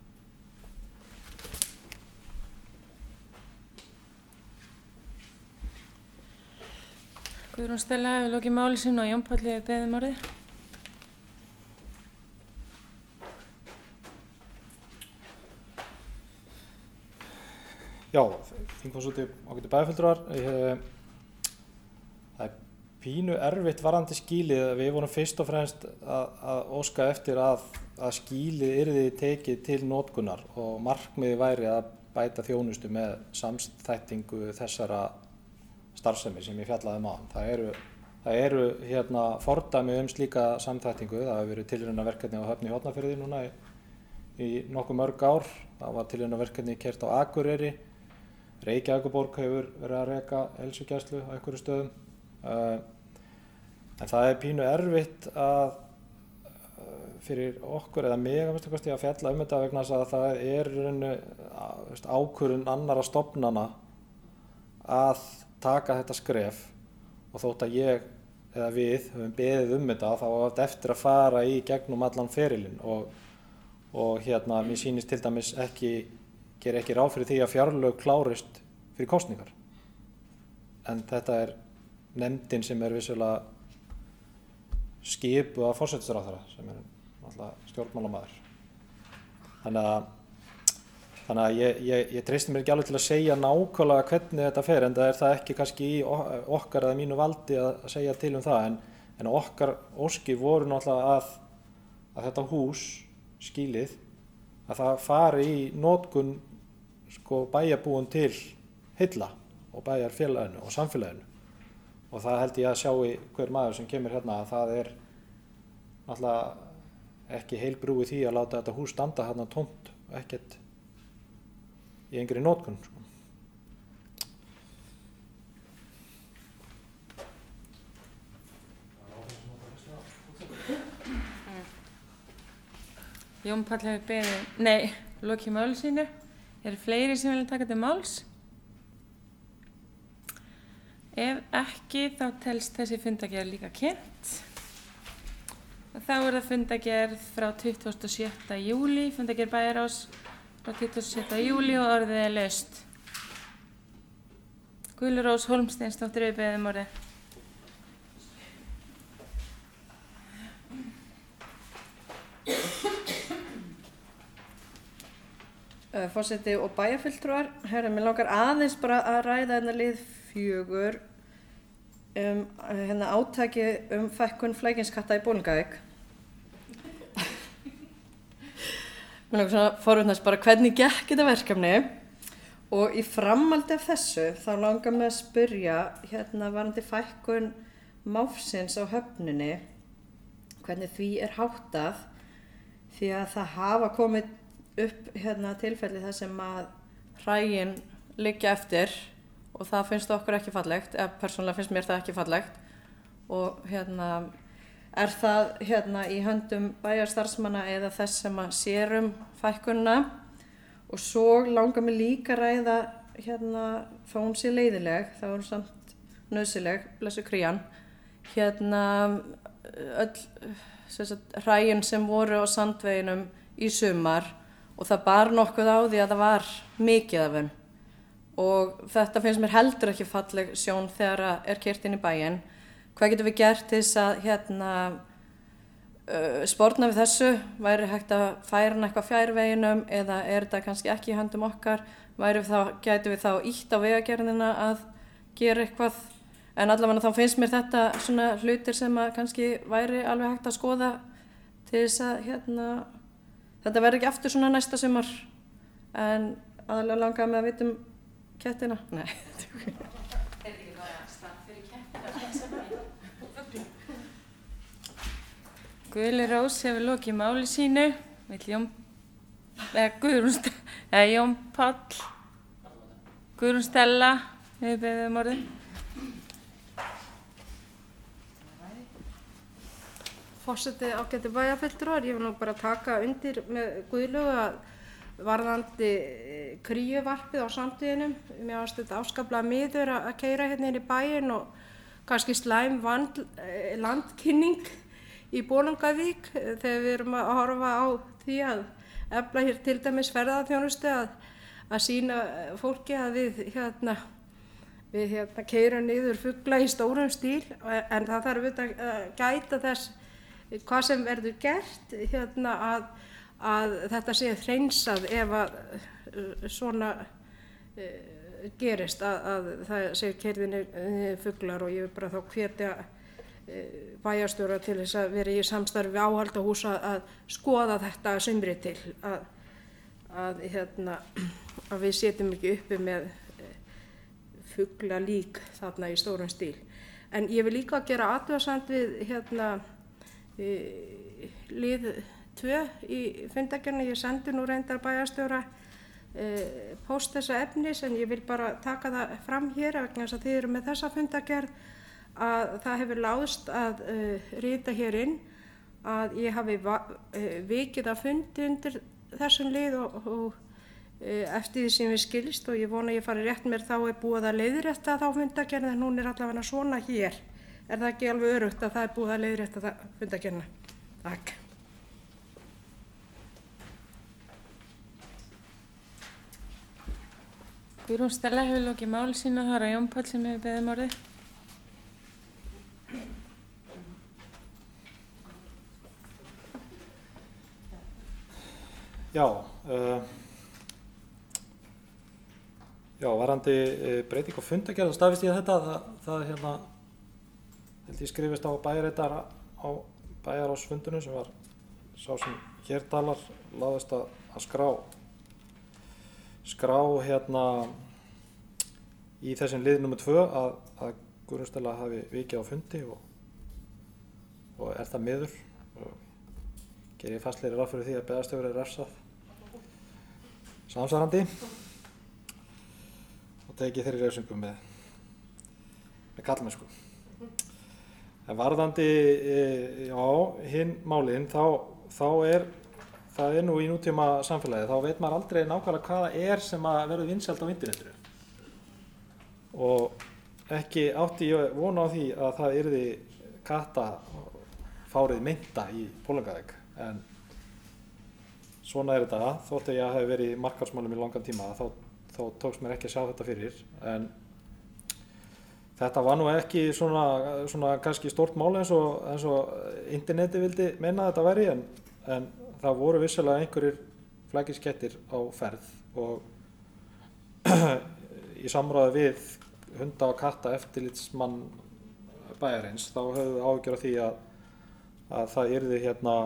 Guðrún Stella hefur lokið máli sínu og Jón Páll hefur beðið um orðið. Já, þingforseti ágætu bæjarfulltrúar, það er pínu erfitt varðandi skýlið. Við vorum fyrst og fremst að, að óska eftir að, að skýlið yrði tekið til notkunar og markmiði væri að bæta þjónustu með samþættingu þessara starfsemi sem ég fjallaði um áðan. Það eru, það eru hérna fordæmi um slíka samþættingu. Það hefur verið tilraunaverkefni á Höfn í Hornafirði núna í, í nokkuð mörg ár. Það var tilraunaverkefni keyrt á Akureyri. Reykjavíkurborg hefur verið að reka heilsugæslu á einhverju stöðum. Uh, en það er pínu erfitt að uh, fyrir okkur eða mig að, að fjalla um þetta vegna þess að það er uh, ákvörðun annarra stofnana að taka þetta skref, og þótt að ég eða við höfum beðið um þetta þá var þetta eftir að fara í gegnum allan ferilinn og, og hérna mér sýnist til dæmis ekki ger ekki ráð fyrir því að fjárlög klárist fyrir kosningar. En þetta er nefndin sem er vissulega skipuð af forsætisráðherra sem er náttúrulega stjórnmálamaður. Þannig að, þannig að ég, ég, ég treysti mér ekki alveg til að segja nákvæmlega hvernig þetta fer, en það er það ekki kannski í okkar eða mínu valdi að segja til um það, en, en okkar óskir voru náttúrulega að, að þetta hús, skýlið, að það fari í notkun sko, bæjarbúum til heilla og bæjarfélaginu og samfélaginu. Og það held ég að sjá í hver maður sem kemur hérna að það er náttúrulega ekki heil brú í því að láta þetta hús standa hérna tómt og ekkert í engri notkun. Sko. Jón Páll hefur beðið, nei, lokið máli sínu. Eru fleiri sem vilja taka til máls? Ef ekki, þá telst þessi fundagerð líka kynnt. Og þá er það fundagerð frá tuttugasta og sjötta júlí, fundagerð Bæjarráðs frá tuttugasta og sjötta júlí og orðið er laust. Guðlurós Hólmsteinsdóttir hefur beðið um orðið. Forseti og bæjarfulltrúar, herra, mér langar aðeins bara að ræða hérna lið fjögur um hérna átaki um fækkun flækinskatta í Bolungarvík. Mér langar svona forvitnast bara hvernig gekk þetta verkefni, og í framhaldi af þessu þá langar mig að spyrja hérna varandi fækkun máfsins á höfninni. hvernig því er háttað, því að það hafa komið upp hérna tilfelli þar sem að hræin liggja eftir og það finnst okkur ekki fallegt, eða persónulega finnst mér það ekki fallegt og hérna er það hérna í höndum bæjarstarfsmanna eða þess sem að sérum fækkunna. Og svo langar mig líka að ræða hérna, þó hún sé leiðileg, þá er hún samt nauðsynleg, blessu krían, hérna öll sem sagt, hræin sem voru á Sandveginum í sumar og það bar nokkuð á því að það var mikið af þeim. Og þetta finnst mér heldur ekki falleg sjón þegar er keyrt inn í bæinn. Hvað getum við gert til þess að hérna, uh, sporna við þessu? Væri hægt að færa hann eitthvað fjær veginum eða er þetta kannski ekki í höndum okkar? Væri við þá, gætum við þá ítt á vegagerðina að gera eitthvað? En allavega þá finnst mér þetta svona hlutir sem að kannski væri alveg hægt að skoða til þess að hérna, þetta verði ekki aftur svona næsta sumar. En aðalega langaði mig að vita um kettina. Nei, Guðli Rós hefur lokið máli sínu, vill Jón, eða Guðrún, eða Jón Páll, Guðrún Stella, við beðum orðið. Forseti ágæti bæjarfulltrúar, ég vil nú bara taka undir með Guðlaugu að varðandi kríuvarpið á Sandveginum. Mér finnst þetta afskaplega miður að keyra hérna inn í bæinn og kannski slæm vand, landkynning í Bolungarvík þegar við erum að horfa á því að efla hér til dæmis ferðaþjónustu að, að sýna fólki að við hérna, við hérna keyrum niður fugla í stórum stíl en það þarf auðvitað að gæta þess hvað sem verður gert hérna að, að þetta sé hreinsað ef að svona uh, gerist að, að það sé keyrðinni fuglar og ég vil bara þá hvetja bæjarstjóra til þess að vera í samstarfi við áhaldahús að, að skoða þetta sumri til að, að, hérna, að við setjum ekki uppi með fuglalík þarna í stórum stíl. En ég vil líka gera athugasemd við hérna, e, lið tvö í fundargerðinni. Ég sendi nú reyndar bæjarstjóra e, póst þessa efnis en ég vil bara taka það fram hér vegna þess að þið eru með þessa fundargerð að það hefur láðst að uh, rita hér inn að ég hafi uh, vikið að fundi undir þessum lið og, og uh, eftir því sem við skilst og ég vona að ég fari rétt mér þá er búið að leiðrétta þá fundargerð en hún er allavega svona hér. Er það ekki alveg öruggt að það er búið að leiðrétta fundargerðina? Takk. Guðrún Stella hefur lokið máli sínu og það er Jón Páll sem hefur beðið um orðið. Já, uh, já, varandi uh, breyting á fundargerð og staðfesti ég þetta, það, það hérna, held ég skrifist á bæjarreitar á bæjarráðsfundunum sem var sá sem hér talar, láðist að, að skrá, skrá hérna í þessum lið nummer tvö að, að Guðrún Stella hafi vikið á fundi og, og er það miður. Ger ég fastlegri ráð fyrir því að bæjarstjóri er refsað samsvarandi og teki þeirri refsingu með, með kallmennsku. En varðandi e, já, hinn málinn, þá, þá er það er nú í nútíma samfélagi, þá veit maður aldrei nákvæmlega hvað það er sem að verður vinsælt á internetinu. Og ekki átti ég vona á því að það yrði kattafárið mynda í Bolungarvík, en svona er þetta, þótt að ég hef verið í markaðsmálum í langan tíma, þá, þá tókst mér ekki að sjá þetta fyrir, en þetta var nú ekki svona, svona kannski stórt mál eins og, eins og interneti vildi meina að þetta væri, en, en það voru vissulega einhverjir flækiskettir á ferð og í samráði við hunda og katta eftirlitsmann bæjarins, þá höfðu við áhyggjur af því að, að það yrði hérna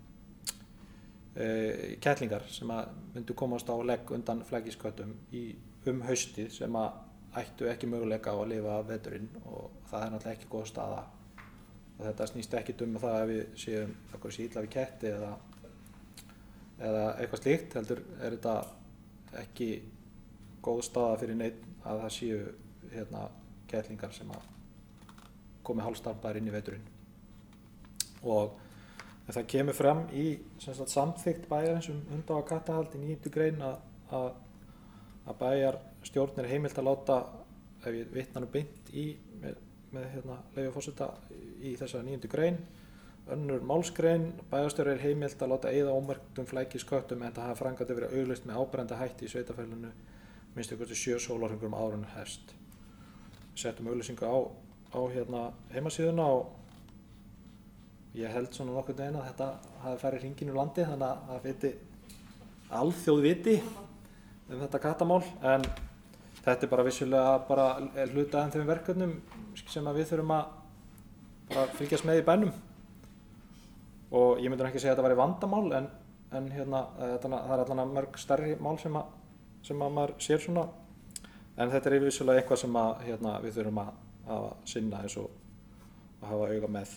e, kettlingar sem að myndu komast á legg undan flækisköttum í um haustið sem að ættu ekki möguleika á að lifa af veturinn og það er náttúrulega ekki góð staða og þetta snýst ekki um það að við séum okkur sé illa við ketti eða, eða eitthvað slíkt, heldur er þetta ekki góð staða fyrir neitt að það séu hérna, kettlingar sem að komi hálfstarpaðir inn í veturinn. Og það kemur fram í sagt, samþykkt bæjarins um hunda- og kattahald í níundu grein að, að, að bæjarstjórn er heimilt að láta, ef ég vitna nú beint í með, með hérna, leyfi forseta í þessa níundu grein, önnur málsgrein, bæjarstjóri er heimilt að láta eyða ómerktum flækisköttum en það hafa framkvæmdin verið auglýst með áberandi hætti í sveitarfélaginu minnst ykkur til sjö sólarhringum áður en hefst. Við settum auglýsingu á, á hérna, heimasíðuna og ég held svona nokkurn veginn að þetta hafi farið hringinn úr landi þannig að það viti alþjóð viti um þetta kattamál, en þetta er bara vissulega bara hluti af þeim verkefnum sem að við þurfum að bara fylgjast með í bænum. Og ég myndi ekki segja að þetta væri vandamál en, en hérna, það er allan mörg stærri mál sem að, sem að maður sér svona, en þetta er vissulega eitthvað sem að, hérna, við þurfum að, að sinna eins og að hafa auga með.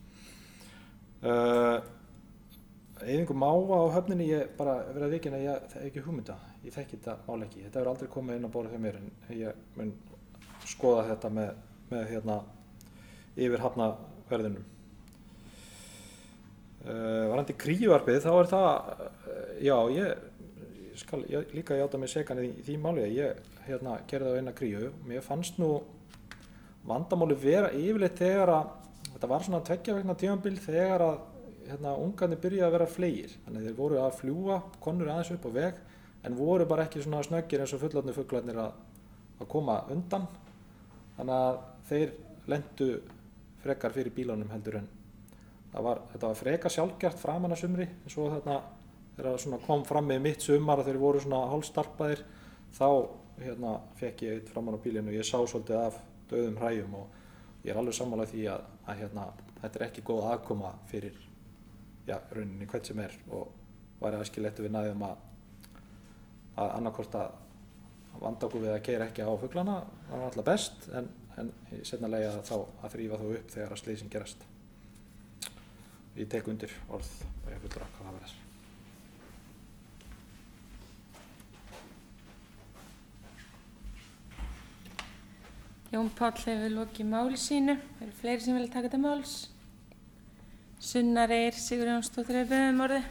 Uh, Eyðingu máva á höfninni, ég bara verið að vikina, ég hef ekki hugmynda, ég þekki þetta mál ekki, þetta hefur aldrei komið inn á borðið hjá mér en ég mun skoða þetta með, með hérna, yfir hafnaverðinum. Uh, varandi kríuvarpið, þá er það, uh, já, ég skal ég, líka játa mig sekan í, í því máli, ég hérna gerði á eina kríu, mér fannst nú vandamáli vera yfirleitt þegar að, þetta var svona tveggja vegna tímabil þegar að hérna, ungarnir byrjaði að vera fleygir, þannig að þeir voru að fljúga, konur aðeins upp á veg, en voru bara ekki svona snöggir eins og fullorðnu fuglarnir að, að koma undan, þannig að þeir lentu frekar fyrir bílunum heldur en það var, þetta var frekar sjálfgert framan að sumri, en svo þarna þegar það kom fram með mitt sumar og þeir voru svona hálfstarpaðir, þá hérna fekk ég eitt framan á bílinu og ég sá svolítið af dauðum hræjum og ég er alveg sammála því að, að hérna, þetta er ekki góð aðkoma fyrir já, rauninni hvert sem er og væri æskilegt við næðum að, að annarkvort að vanda okkur við að keyra ekki á fuglana, það var alltaf best, en, en í seinna lagi að þá að þrífa þá upp þegar að slysinn gerast. Ég tek undir orð og ég fullur að hvað það verður. Jón Páll hefur lokið máli sínu. Það eru fleiri sem vilja taka þetta máls. Sunna Reyr Sigurjónsdóttir er beðið um orðið.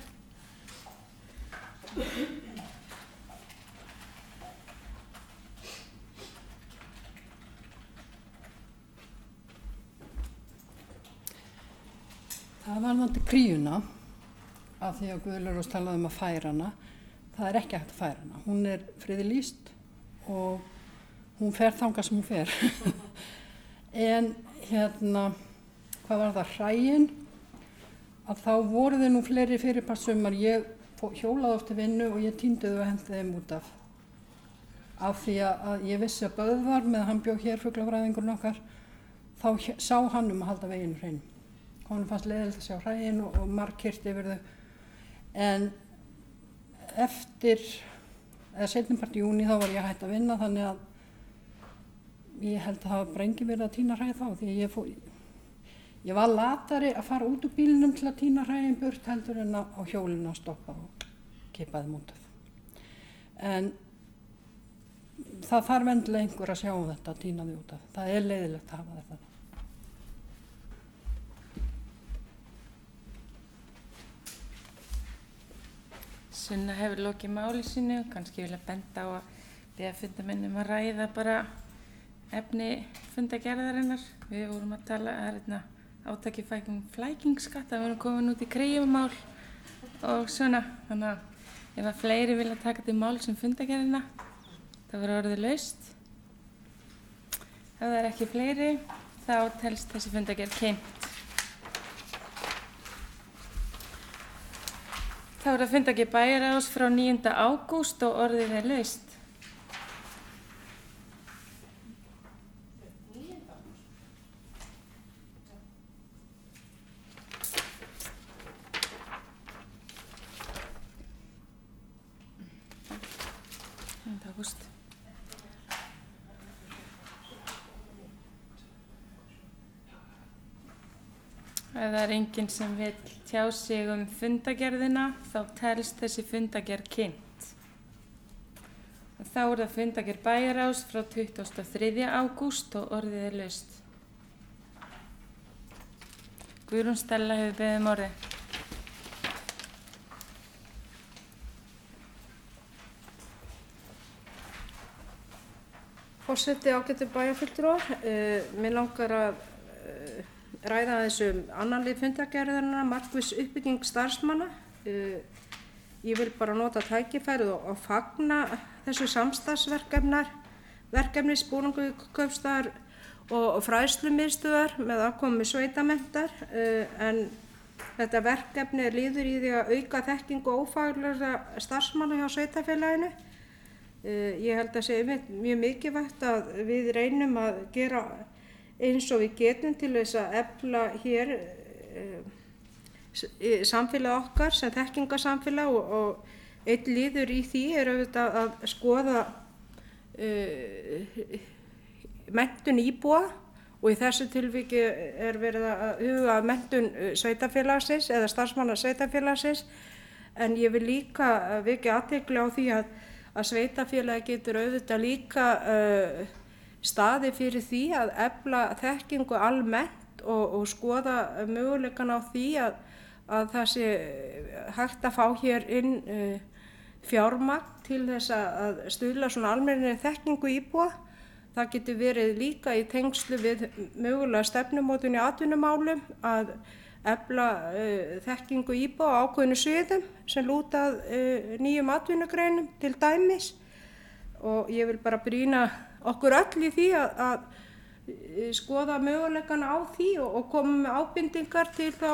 Það var náttúrulega kríuna, af því að Guðlaug talaði um að færa hana. Það er ekki hægt að færa hana. Hún er friðlýst og hún fer þangað sem hún fer. En hérna, hvað var það, hræin, að þá voru þau nú fleiri fyrirparsumar. Ég hjólaði oft til vinnu og ég týndi þau og hendi þeim út af. Af því að ég vissi að Böðvar, með hann bjó hér fuglafræðingurinn okkar, þá sá hann um að halda veginn hrein. Honum fannst leiðilegt að sjá hræin og, og margkyrrt yfir þau. En eftir, eða seinnipart í júní, þá var ég hætt að vinna, þannig að ég held að það var enginn verið að tína hræ þá, því að ég, fó, ég var latari að fara út úr bílnum til að tína hræin burt heldur en á hjólinu að stoppa og kippa þeim út af. En það þarf endilega einhver að sjá um þetta, að tína þau út af. Það er leiðilegt að hafa þetta. Sunna hefur lokið máli sínu og kannski vilja benda á að biðja fundamennum að ræða bara efni fundagerðarinnar. Við vorum að tala að átaki fækjum flækingsskatt, það vorum komin út í kríumál og svona. Þannig að ef að fleiri vilja taka til mál sem fundagerðina, það verður orðið laust. Ef það er ekki fleiri, þá telst þessi fundagerð keypt. Þá er að fundagerð bæjarráðs frá níunda ágúst og orðið er laust. níunda ágúst. Ef það er enginn sem vil tjá sig um fundagerðina, þá telst þessi fundagerð kynnt. Þá er það fundagerð bæjarráðs frá tuttugasta og þriðja ágúst og orðið er laust. Guðrún Stella hefur beðið um orðið. Forseti, ágætu bæjarfulltrúar, uh, mér langar að uh, ræða þessum annan lið fundagerðina, markviss uppbygging starfsmanna. Uh, ég vil bara nota tækifærið og, og fagna þessu samstarfsverkefnar, verkefnis búnaðarkaupstaðar og, og fræðslumiðstöðvar með aðkomu sveitamenntar, uh, en þetta verkefni er liður í því að auka þekkingu og ófaglærðra starfsmanna hjá sveitafélaginu. Uh, ég held að sé mjög mikilvægt að við reynum að gera eins og við getum til þess að efla hér uh, samfélag okkar sem þekkingarsamfélag og, og einn liður í því er auðvitað að skoða uh, menntun íbúa og í þessu tilviki er verið að huga að menntun sveitafélagsins eða starfsmanna sveitafélagsins, en ég vil líka vekja athygli á því að að sveitafélagi getur auðvitað líka uh, staði fyrir því að efla þekkingu almennt og, og skoða möguleikan á því að, að það sé hægt að fá hér inn uh, fjármagn til þess að stuðla svona almennri þekkingu íbúa. Það getur verið líka í tengslu við mögulega stefnumótun í atvinnumálum að efla uh, þekkingu íbúa á ákveðnu sviðum sem lúta uh, nýjum atvinnugreinum til dæmis, og ég vil bara brýna okkur öll í því að, að skoða möguleikana á því og, og koma með ábendingar til þá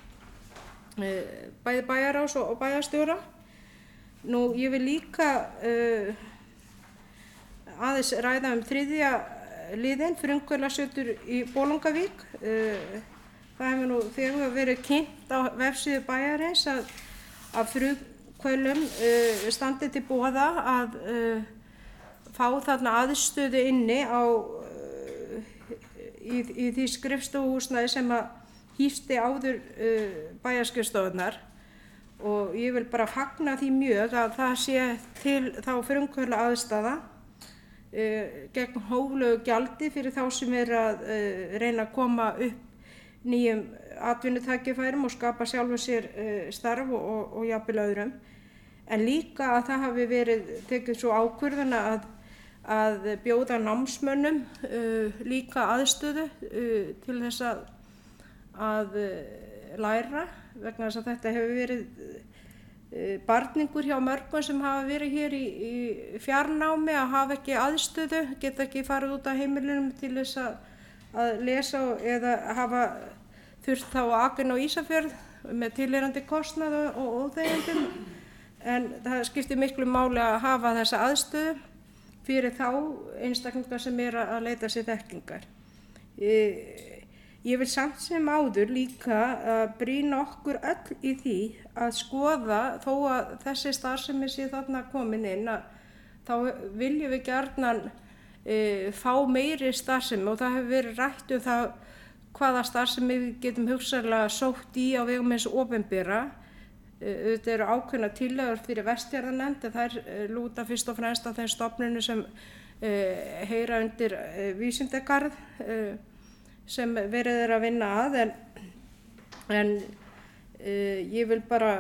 uh, bæði bæjarráðs og, og bæjarstjóra. Nú ég vil líka uh, aðeins ræða um þriðja liðinn, frumkvöðlasetur í Bolungarvík. Uh, Það hefur nú þegar verið kynnt á vefsíðu bæjarins að, að frumkvöðlum uh, standi til boða að uh, fá þarna aðstöðu inni á, uh, í, í því skrifstofuhúsnæði sem að hýsti áður uh, bæjarskrifstofunar, og ég vil bara fagna því mjög að það sé til þá frumkvöðla aðstaða uh, gegn hóflegu gjaldi fyrir þá sem er að uh, reyna að koma upp nýjum atvinnutækifærum og skapa sjálfur sér uh, starf og, og, og jafnvel öðrum, en líka að það hafi verið tekið svo ákvörðun að, að bjóða námsmönnum uh, líka aðstöðu uh, til þess að, að uh, læra, vegna þess að þetta hefur verið uh, barningur hjá mörgum sem hafa verið hér í, í fjarnámi að hafa ekki aðstöðu, geta ekki farið út af heimilunum til þess að að lesa eða hafa þurft þá á Akureyri og Ísafjörð með tilheyrandi kostnað og óþægindum, en það skiptir miklu máli að hafa þessa aðstöðu fyrir þá einstaklingar sem er að leita sér þekkingar. Ég, ég vil samt sem áður líka að brýna okkur öll í því að skoða, þó að þessi starfsemi sé þarna komin inn, að þá viljum við gjarnan E, fá meiri starfsemi, og það hefur verið rætt um það hvaða starfsemi við getum hugsanlega sótt í á vegum eins opinbera. E, þetta eru ákveðna tillögur fyrir Vestfjarðanefnd, en þær e, lúta fyrst og fremst af þeim stofnunum sem e, heyra undir e, vísindagarð e, sem verið er að vinna að, en, en e, ég vil bara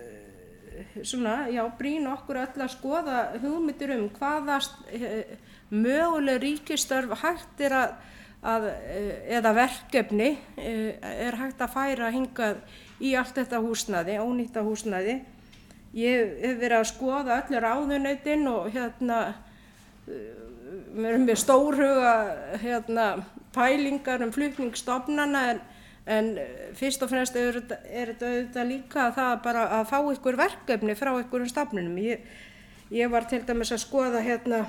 svona, já, brýna okkur öll að skoða hugmyndir um hvaða e, möguleg ríkisstörf hægt er að, að eða verkefni er hægt að færa hingað í allt þetta húsnæði, ónýtta húsnæði. Ég hef verið að skoða öll ráðuneytin og hérna mér er með stórhuga hérna pælingar um flutning stofnana, en, en fyrst og fremst er, er þetta auðvitað líka það bara að fá ykkur verkefni frá ykkurum stofnunum. Ég, ég var til dæmis að skoða hérna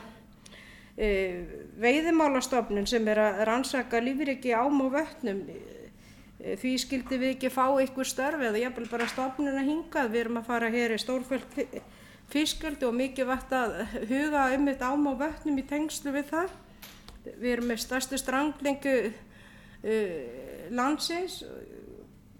Veiðimálastofnun sem er að rannsaka lífríki í ám og vötnum. Því skildi við ekki fá ykkur störf eða jafnvel bara stofnuna hingað. Við erum að fara hér í stórfellt fiskeldi og mikilvægt að huga um þetta ám og vötnum í tengslu við það. Við erum með stærstu strandlengu uh, landsins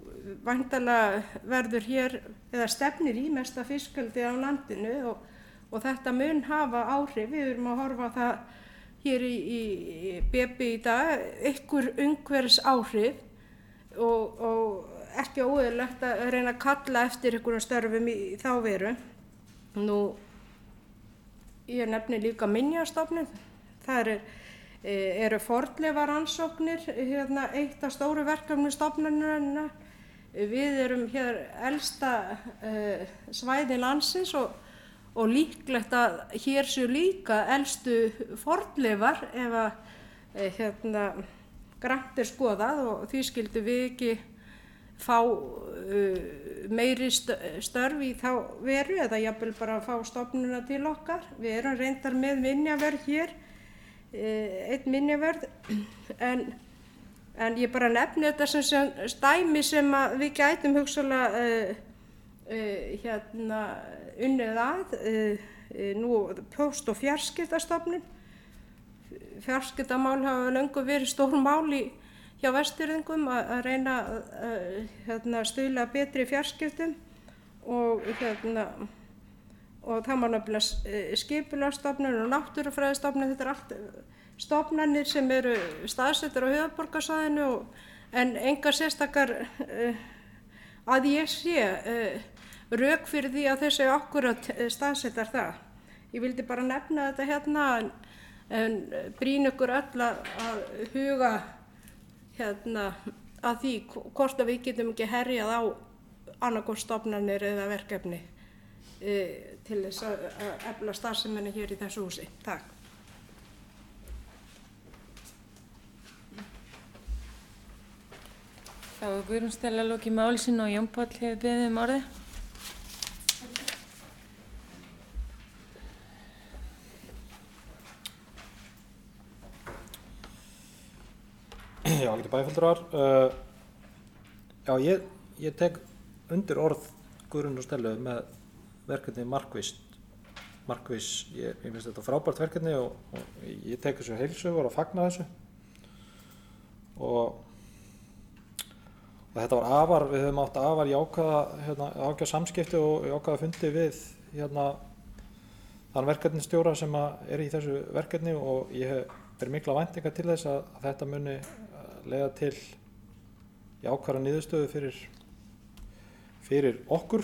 væntanlega verður hér eða stefnir í mesta fiskeldi á landinu og, og þetta mun hafa áhrif. Við erum að horfa á það hér í, í B B í dag, einhver umhverfis áhrif og, og ekki óeðlilegt að reyna að kalla eftir einhverjum störfum í, í þá veru. Nú, ég nefni líka minjastofnun. Það er, eru fornleifarannsóknir, hérna, eitt af stóru verkefnum stofnunarinnar. Við erum hér elsta uh, svæði landsins og, og líklegt að hér séu líka elstu fornleifar ef að uh, hérna, grannt er skoðað og því skildum við ekki fá uh, meiri störf í þá veru eða jafnvel bara fá stofnunina til okkar. Við erum reyndar með minjaverð hér, uh, einn minjaverð, en, en ég bara nefni þetta sem, sem dæmi sem að við gætum hugsanlega uh, uh, hérna, unnið að. Uh, uh, nú Póst- og fjarskiptastofnun. Fjarskiptamál hafa löngu verið stór mál í hjá Vestfirðingum að, að reyna að hérna, stuðla betri fjarskiptum og, hérna, og það má nefnilega skipulagsstofnun og náttúrufræðistofnun. Þetta er allt stofnanir sem eru staðsettar á höfuðborgarsvæðinu en engar sérstakar uh, að ég sé uh, rök fyrir því að þessi akkurat staðsettar það. Ég vildi bara nefna þetta hérna en, en brýn ykkur öll að huga hérna að því hvort að við getum ekki herjað á annarkvort stofnanir eða verkefni e, til þess að, að efla starfseminni hér í þessu húsi. Takk. Þá er Guðrún Stella lokið máli sínu og Jón Páll hefur beðið um orðið. Já, ekki bæjarfulltrúar. Uh, já, ég, ég tek undir orð Guðrún og Stellu með verkefni markvisst. Markviss, ég, ég finnst þetta frábært verkefni og, og ég tek þessu heilsugur og fagna þessu. Og, og þetta var afar, við höfum átt afar jákvæða, hérna, jákvæða samskipti og jákvæða fundi við hérna, þann verkefnistjóra sem er í þessu verkefni og ég hef verið mikla væntingar til þess að, að þetta muni leiða til jákvæða niðurstöðu fyrir, fyrir okkur,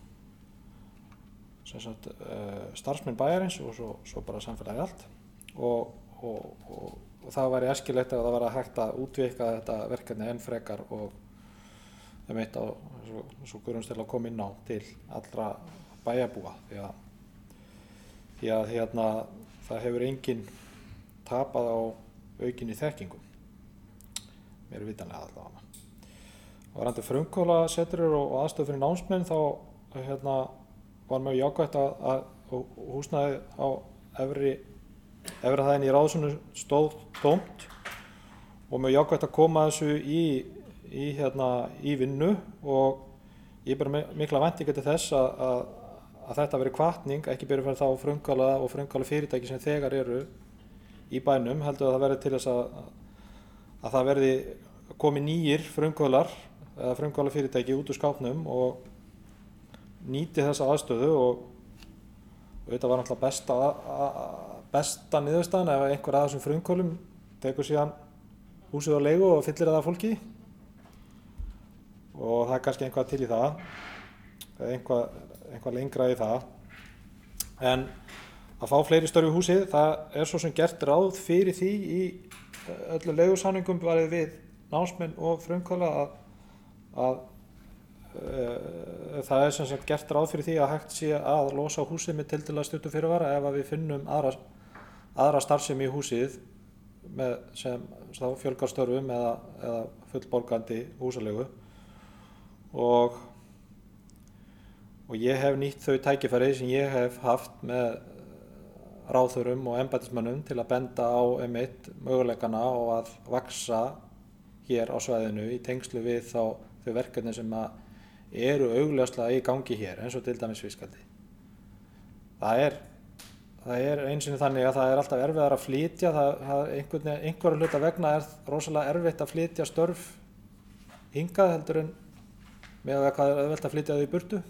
sem sagt, uh, starfsmenn bæjarins og svo, svo bara samfélagi allt. Og, og, og, og það væri æskilegt að það væri hægt að útvika þetta verkefni enn frekar og þeim eitt á, svo Guðrún Stella kom inn á, til allra bæjarbúa. Því að, því að hérna, það hefur enginn tapað á aukinni þekkingu. Mér er vitanlega allavega. Varðandi frumkvöðlasetrur og aðstöðu fyrir námsmenn þá hérna, var mjög jákvætt að, að húsnæði á efri, efri hæðinni í ráðhúsinu stóð tómt og mjög jákvætt að koma þessu í, í, hérna, í vinnu og ég ber mikla væntingar til þess að, að, að þetta veri hvatning, ekki bara fyrir þá frumkvöðla og frumkvöðla fyrirtæki sem þegar eru í bænum, heldur að það verði til þess að, að það verði komið nýjir frumkvöðlar eða frumkvöðla fyrirtæki út úr skápnum og nýti þessa aðstöðu og þetta var náttúrulega besta, besta niðurstaðan ef einhver að þessum frumkvöðlum tekur síðan húsið á leigu og fyllir það fólki og það er kannski einhvað til í það, einhvað, einhvað lengra í það. En að fá fleiri störf í húsið, það er svo sem gert ráð fyrir því í öllu leigusamningum varðið við námsmenn og frumkvöðla að, að uh, það er sem sagt gert ráð fyrir því að hægt sé að losa húsið með tiltölulega stuttum fyrirvara ef að við finnum aðra, aðra starfsemi í húsið með sem fjölgar störfum eða, eða fullborgandi húsaleigu og, og ég hef nýtt þau tækifæri sem ég hef haft með ráðherrum og embættismönnum til að benda á einmitt möguleikana og að vaxa hér á svæðinu í tengslu við þá þau verkefni sem eru augljóslega í gangi hér, eins og til dæmis fiskeldi. Það er, það er eins og þannig að það er alltaf erfiðar að flytja, það, það einhvern, einhverju hluta vegna er rosalega erfitt að flytja störf hingað heldur en með að hvað er auðvelt að flytja þau í burtu.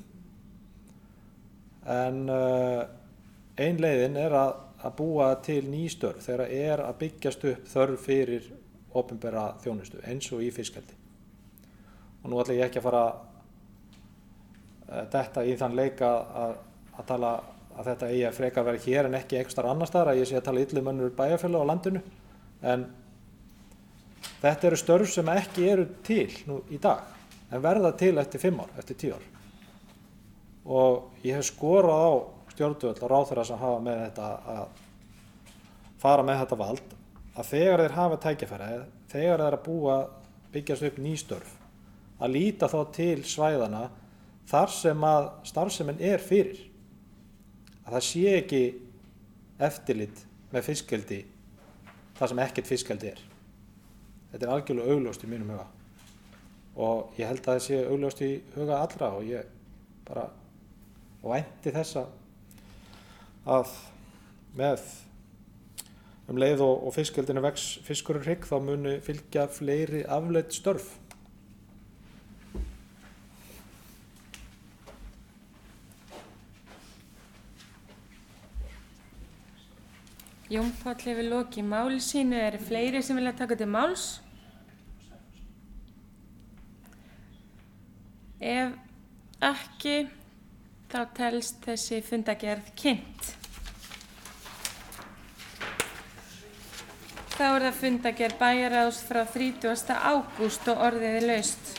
En uh, ein leiðin er að, að búa til ný störf þegar er að byggjast upp þörf fyrir opinbera þjónustu eins og í fiskeldi. Og nú ætla ég ekki að fara uh, þetta í þann leik að, að tala að þetta eigi að frekar vera hér en ekki einhvers staðar annars staðar, að ég sé að tala illa um önnur bæjarfélög á landinu. En þetta eru störf sem ekki eru til nú í dag, en verða til eftir fimm ár, eftir tíu ár. Og ég hef skorað á stjórnvöld og ráðherra sem hafa með þetta að fara með þetta vald, að þegar þeir hafa tækifæri, þegar þeir eru að búa, byggjast upp ný störf, að líta þá til svæðana þar sem að starfsemin er fyrir. Að það sé ekki eftirlit með fiskeldi þar sem ekkert fiskeldi er. Þetta er algjörlega augljóst í mínum huga. Og ég held að það sé augljóst í huga allra og ég bara vænti þessa að með um leið og, og fiskeldinu vex fiskurinn hrygg þá muni fylgja fleiri afleidd störf. Jón Páll hefur lokið máli sínu, eru fleiri sem vilja taka til máls? Ef ekki, þá telst þessi fundargerð kynnt. Þá er það fundargerð bæjarráðs frá þrítugasta ágúst og orðið er laust.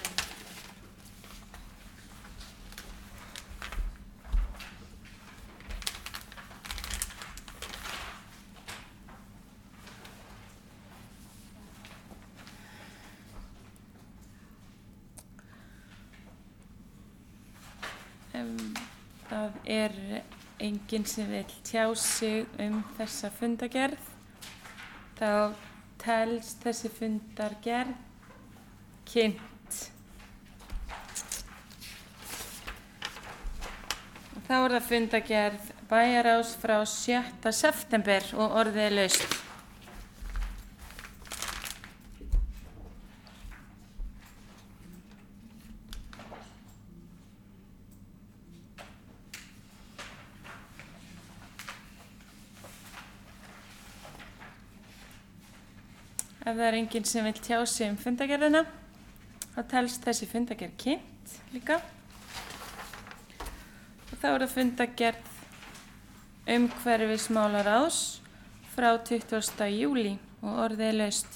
Það er enginn sem vill tjá sig um þessa fundargerð. Þá telst þessi fundargerð kynnt. Þá er það fundargerð bæjarráðs frá sjötta september og orðið er laust. Ef það er enginn sem vill tjá sig um fundargerðina, þá telst þessi fundargerð kynnt líka. Og þá er það fundargerð umhverfismálaráðs frá tuttugasta júlí og orðið er laust.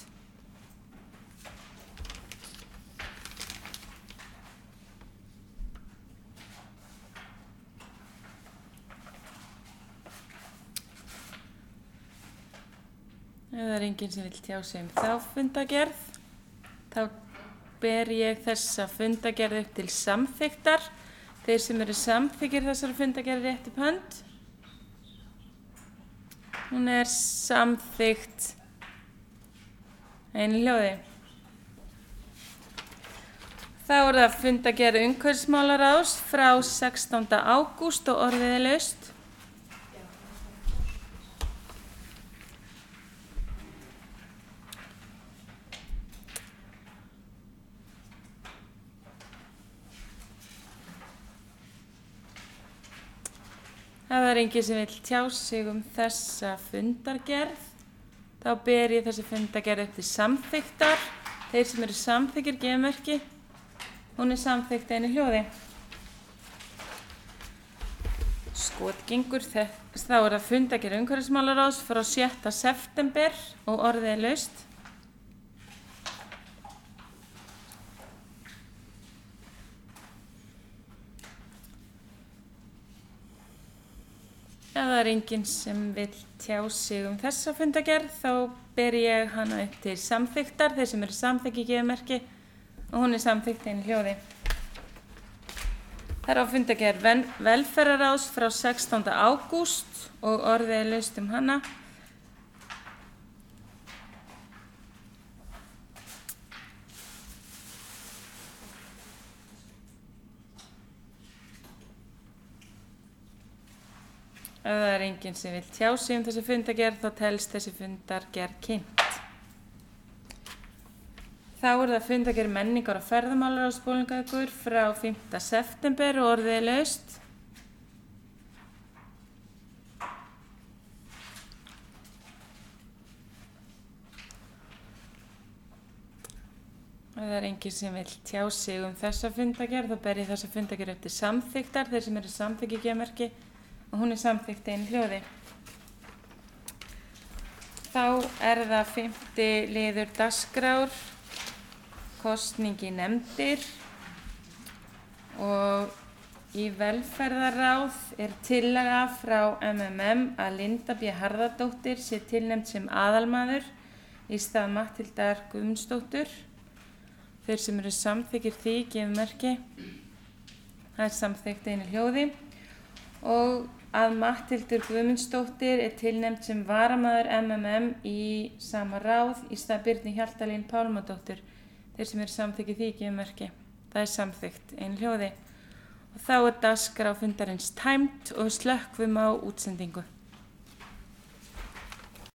Ef það er enginn sem vill tjá sig um þá fundargerð, þá ber ég þessa fundargerð upp til samþykktar. Þeir sem eru samþykkir þessar fundargerð rétt upp hönd. Hún er samþykkt einu hljóði. Þá er það fundargerð umhverfismálaráðs frá sextánda ágúst og orðið er laust. Ef það er enginn sem vill tjá sig um þessa fundargerð, þá ber ég þessi fundargerð upp til samþykktar. Þeir sem eru samþykkir gefa merki. Hún er samþykkt einu hljóði. Skotgengur þess, þá er það fundargerð umhverfismálaráðs frá sjötta september og orðið er laust. Ef það er enginn sem vill tjá sig um þessa fundargerð, þá ber ég hana upp til samþykktar. Þeir sem eru samþykki gefa merki og hún er samþykkt einu hljóði. Það er á fundargerð velferðarráðs frá sextánda ágúst og orðið er laust um hana. Ef það er enginn sem vill tjá sig um þessi fundargerð, þá telst þessi fundargerð kynnt. Þá er það fundargerð menningar og ferðamálaráðs Bolungarvíkur frá fimmta september og orðið er laust. Ef það er enginn sem vil tjá sig um þessa fundargerð, þá ber ég þessa fundargerð eftir samþykktar, þeir sem eru samþykkigemerki, og hún er samþykkt einu hljóði. Þá er það fimmti liður dagskrár, kosning í nefndir, og í velferðarráð er tillaga frá M M M að Linda B. Harðardóttir sé tilnefnd sem aðalmaður í stað Matthildar Guðmundsdóttur. Þeir sem eru samþykkir því gefur merki. Það er samþykkt einu hljóði. Og að Matthildur Guðmundsdóttir er tilnefnd sem varamaður M M M í sama ráð í stað Birnu Hjaltalín Pálmadóttur. Þeir sem eru samþykkir því gefur merki. Það er samþykkt einu hljóði. Og þá er dagskrá fundarins tæmd og slökkvum á útsendingu.